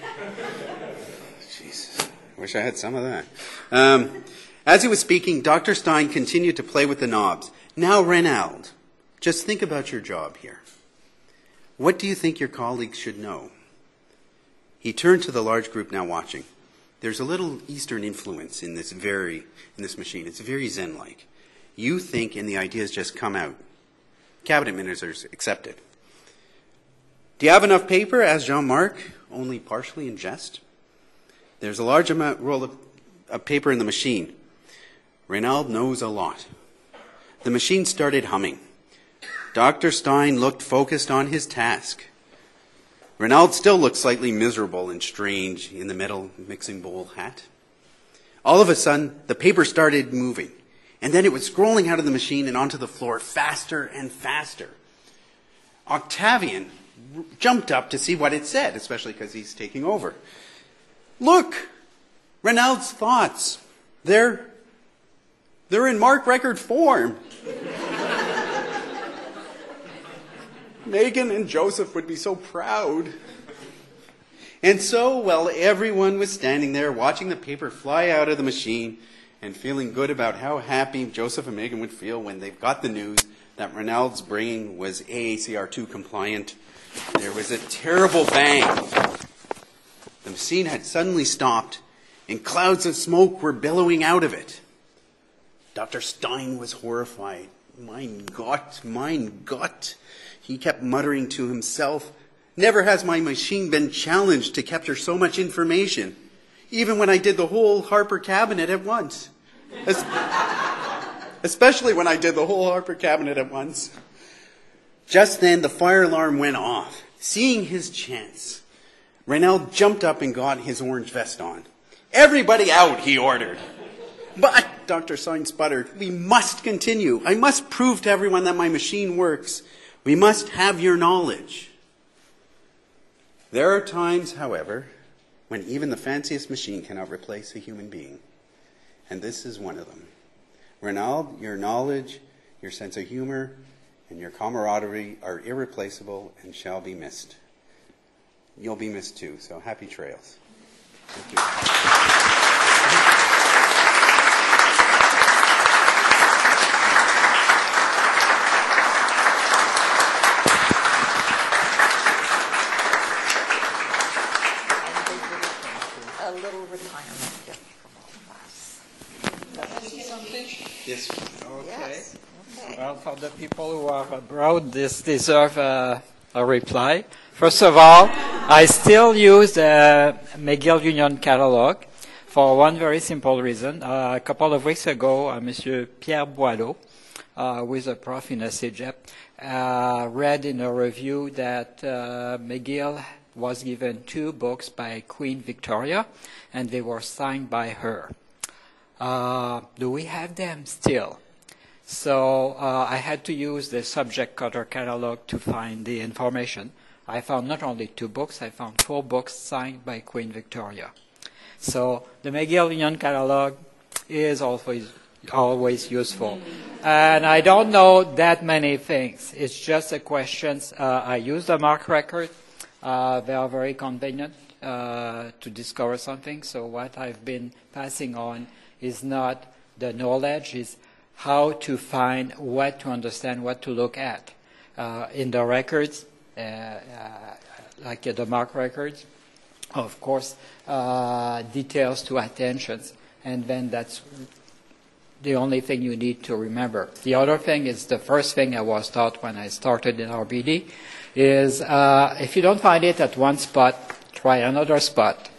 Jesus, I wish I had some of that. As he was speaking, Dr. Stein continued to play with the knobs. Now, Reynald, just think about your job here. What do you think your colleagues should know? He turned to the large group now watching. There's a little Eastern influence in this machine. It's very Zen-like. You think and the ideas just come out. Cabinet ministers accepted. Do you have enough paper? Asked Jean-Marc, only partially in jest. There's a large roll of paper in the machine. Reynald knows a lot. The machine started humming. Dr. Stein looked focused on his task. Reynald still looked slightly miserable and strange in the metal mixing bowl hat. All of a sudden, the paper started moving, and then it was scrolling out of the machine and onto the floor faster and faster. Octavian jumped up to see what it said, especially because he's taking over. Look, Reynald's thoughts. They're in mark record form. Megan and Joseph would be so proud. And so, while everyone was standing there watching the paper fly out of the machine and feeling good about how happy Joseph and Megan would feel when they got the news that Reynald's brain was AACR2 compliant, there was a terrible bang. The machine had suddenly stopped, and clouds of smoke were billowing out of it. Dr. Stein was horrified. Mein Gott, mein Gott. He kept muttering to himself, never has my machine been challenged to capture so much information, even when I did the whole Harper cabinet at once. Especially when I did the whole Harper cabinet at once. Just then, the fire alarm went off. Seeing his chance, Reynald jumped up and got his orange vest on. Everybody out, he ordered. But, Dr. Stein sputtered, we must continue. I must prove to everyone that my machine works. We must have your knowledge. There are times, however, when even the fanciest machine cannot replace a human being. And this is one of them. Reynald, your knowledge, your sense of humor, and your camaraderie are irreplaceable and shall be missed. You'll be missed too, so happy trails. Thank you. A little retirement gift from all of us. Yes. Okay. Yes. Okay. Well, for the people who are abroad, this deserves a reply. First of all, I still use the McGill Union catalog for one very simple reason. A couple of weeks ago, Monsieur Pierre Boileau, who is a prof in SCEGEP, read in a review that McGill was given 2 books by Queen Victoria, and they were signed by her. Do we have them still? So I had to use the subject cutter catalog to find the information. I found not only 2 books, I found 4 books signed by Queen Victoria. So the McGill Union catalog is always useful. And I don't know that many things. It's just a question. I use the mark record. They are very convenient. to discover something. So what I've been passing on is not the knowledge, is how to find what to understand, what to look at. In the records, like the MARC records, of course, details to attentions, and then that's the only thing you need to remember. The other thing is the first thing I was taught when I started in RBD is if you don't find it at one spot, try another spot.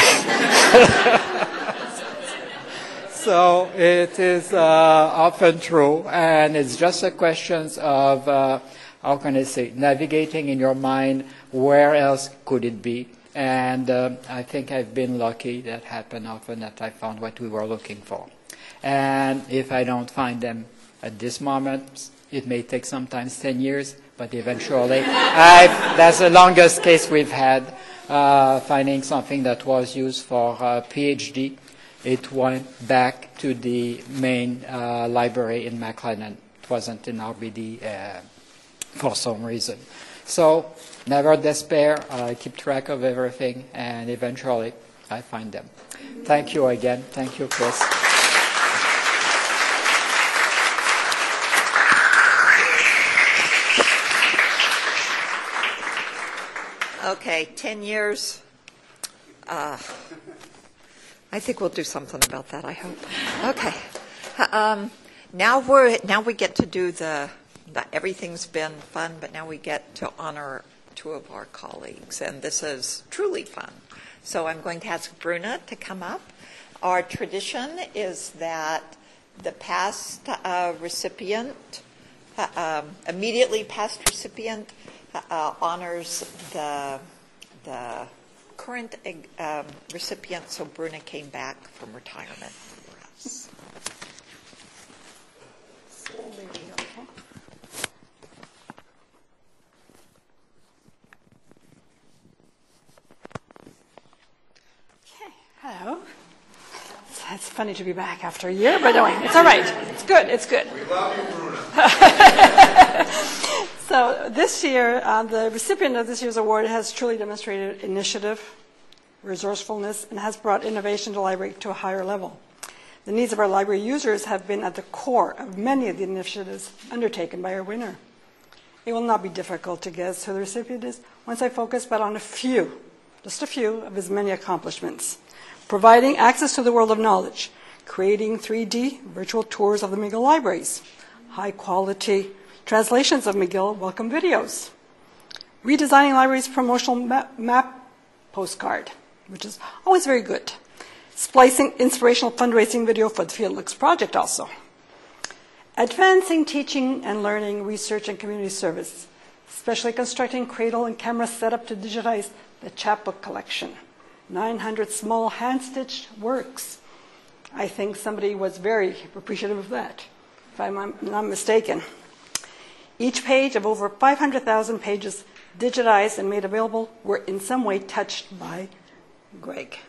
So it is often true, and it's just a question of, how can I say, navigating in your mind, where else could it be? And I think I've been lucky. That happened often, that I found what we were looking for. And if I don't find them at this moment, it may take sometimes 10 years, but eventually, that's the longest case we've had, finding something that was used for PhD. It went back to the main library in McLennan. It wasn't in RBD for some reason. So never despair. I keep track of everything, and eventually I find them. Thank you again. Thank you, Chris. Okay, 10 years. I think we'll do something about that, I hope. Okay. Now we get to do everything's been fun, but now we get to honor two of our colleagues, and this is truly fun. So I'm going to ask Bruna to come up. Our tradition is that the past recipient, immediately past recipient, honors the current recipient, so Bruna came back from retirement for us. Okay, hello. It's funny to be back after a year, but anyway, it's all right. It's good. It's good. We love you, Bruna. So this year, the recipient of this year's award has truly demonstrated initiative, resourcefulness, and has brought innovation to the library to a higher level. The needs of our library users have been at the core of many of the initiatives undertaken by our winner. It will not be difficult to guess who the recipient is once I focus but on a few, just a few of his many accomplishments. Providing access to the world of knowledge, creating 3D virtual tours of the McGill libraries, high-quality translations of McGill welcome videos, redesigning libraries' promotional map postcard, which is always very good, splicing inspirational fundraising video for the FieldLux project also, advancing teaching and learning, research and community service, especially constructing cradle and camera setup to digitize the chapbook collection, 900 small hand-stitched works. I think somebody was very appreciative of that, if I'm not mistaken. Each page of over 500,000 pages digitized and made available were in some way touched by Greg.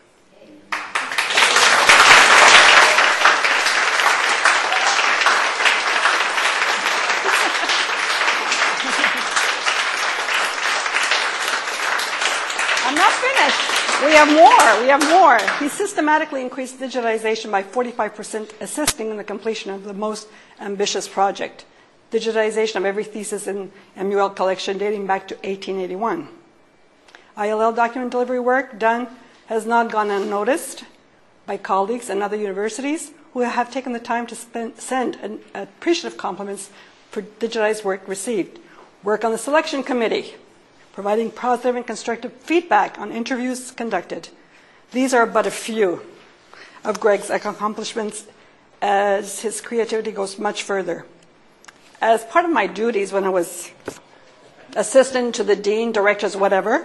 I'm not finished. We have more. He systematically increased digitization by 45%, assisting in the completion of the most ambitious project, digitization of every thesis in MUL collection dating back to 1881. ILL document delivery work done has not gone unnoticed by colleagues and other universities who have taken the time to send appreciative compliments for digitized work received. Work on the selection committee, providing positive and constructive feedback on interviews conducted. These are but a few of Greg's accomplishments, as his creativity goes much further. As part of my duties when I was assistant to the dean, directors, whatever,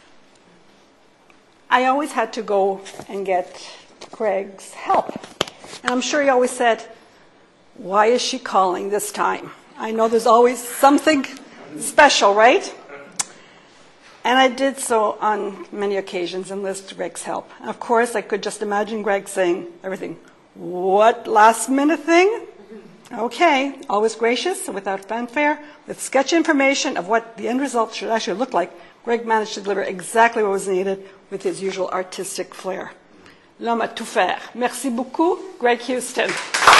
I always had to go and get Greg's help. And I'm sure he always said, "Why is she calling this time? I know there's always something special, right?" And I did so on many occasions, enlist Greg's help. Of course, I could just imagine Greg saying everything. "What last minute thing?" Okay, always gracious, without fanfare, with sketch information of what the end result should actually look like, Greg managed to deliver exactly what was needed with his usual artistic flair. L'homme à tout faire. Merci beaucoup, Greg Houston.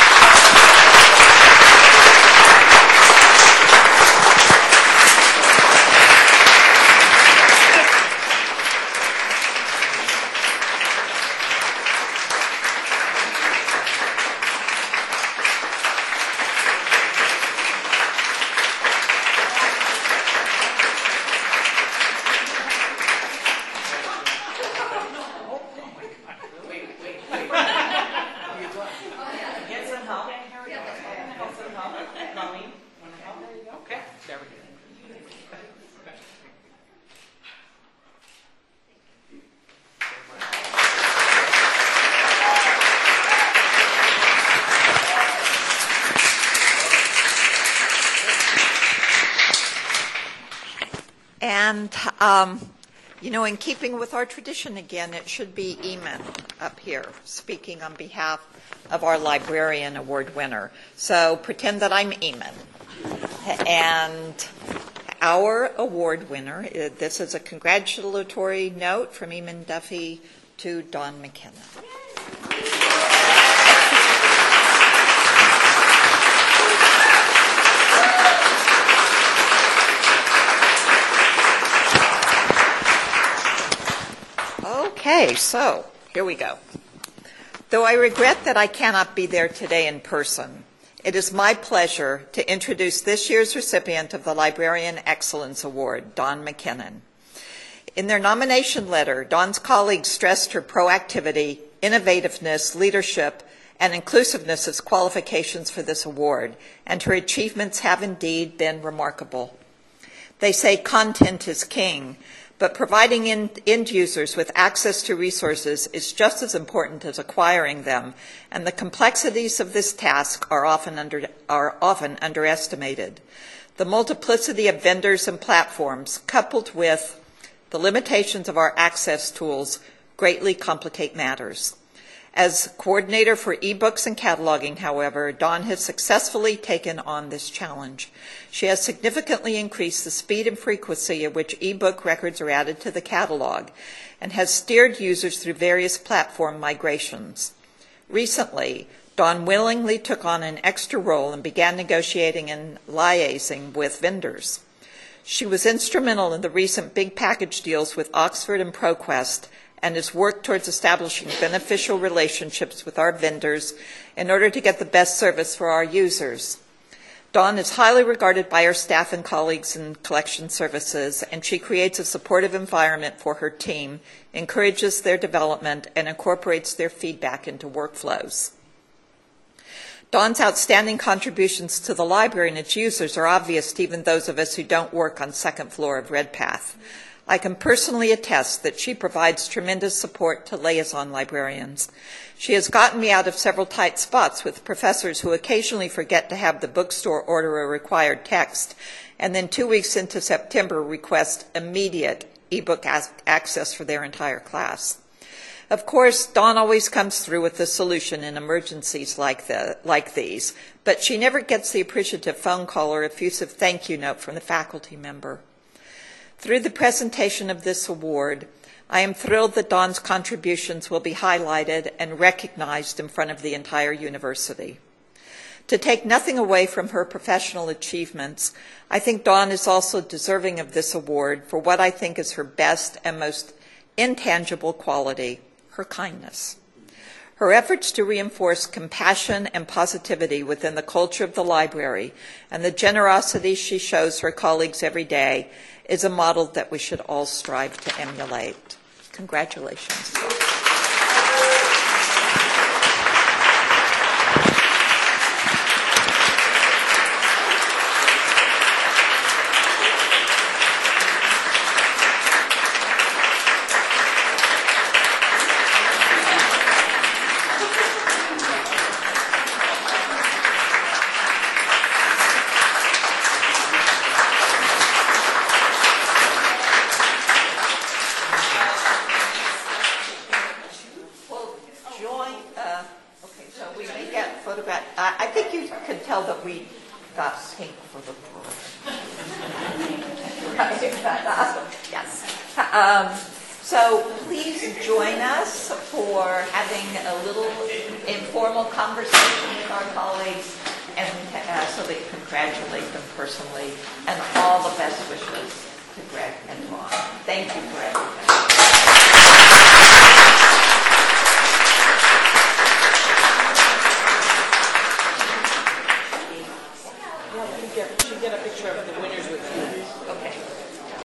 And, in keeping with our tradition again, it should be Eamon up here speaking on behalf of our Librarian Award winner. So pretend that I'm Eamon. And our award winner, this is a congratulatory note from Eamon Duffy to Don McKinnon. Okay, so here we go. Though I regret that I cannot be there today in person, it is my pleasure to introduce this year's recipient of the Librarian Excellence Award, Don McKinnon. In their nomination letter, Don's colleagues stressed her proactivity, innovativeness, leadership, and inclusiveness as qualifications for this award, and her achievements have indeed been remarkable. They say content is king, but providing end users with access to resources is just as important as acquiring them, and the complexities of this task are often underestimated. The multiplicity of vendors and platforms, coupled with the limitations of our access tools, greatly complicate matters. As coordinator for ebooks and cataloging, however, Dawn has successfully taken on this challenge. She has significantly increased the speed and frequency at which ebook records are added to the catalog and has steered users through various platform migrations. Recently, Dawn willingly took on an extra role and began negotiating and liaising with vendors. She was instrumental in the recent big package deals with Oxford and ProQuest, and has worked towards establishing beneficial relationships with our vendors in order to get the best service for our users. Dawn is highly regarded by our staff and colleagues in collection services, and she creates a supportive environment for her team, encourages their development, and incorporates their feedback into workflows. Dawn's outstanding contributions to the library and its users are obvious to even those of us who don't work on second floor of Redpath. I can personally attest that she provides tremendous support to liaison librarians. She has gotten me out of several tight spots with professors who occasionally forget to have the bookstore order a required text, and then 2 weeks into September request immediate ebook access for their entire class. Of course, Dawn always comes through with the solution in emergencies like these, but she never gets the appreciative phone call or effusive thank you note from the faculty member. Through the presentation of this award, I am thrilled that Dawn's contributions will be highlighted and recognized in front of the entire university. To take nothing away from her professional achievements, I think Dawn is also deserving of this award for what I think is her best and most intangible quality, her kindness. Her efforts to reinforce compassion and positivity within the culture of the library and the generosity she shows her colleagues every day is a model that we should all strive to emulate. Congratulations. I think you can tell that we got pink for the yes. So please join us for having a little informal conversation with our colleagues, and so that you congratulate them personally, and all the best wishes to Greg and Vaughn. Thank you for everything. Should get a picture of the winner.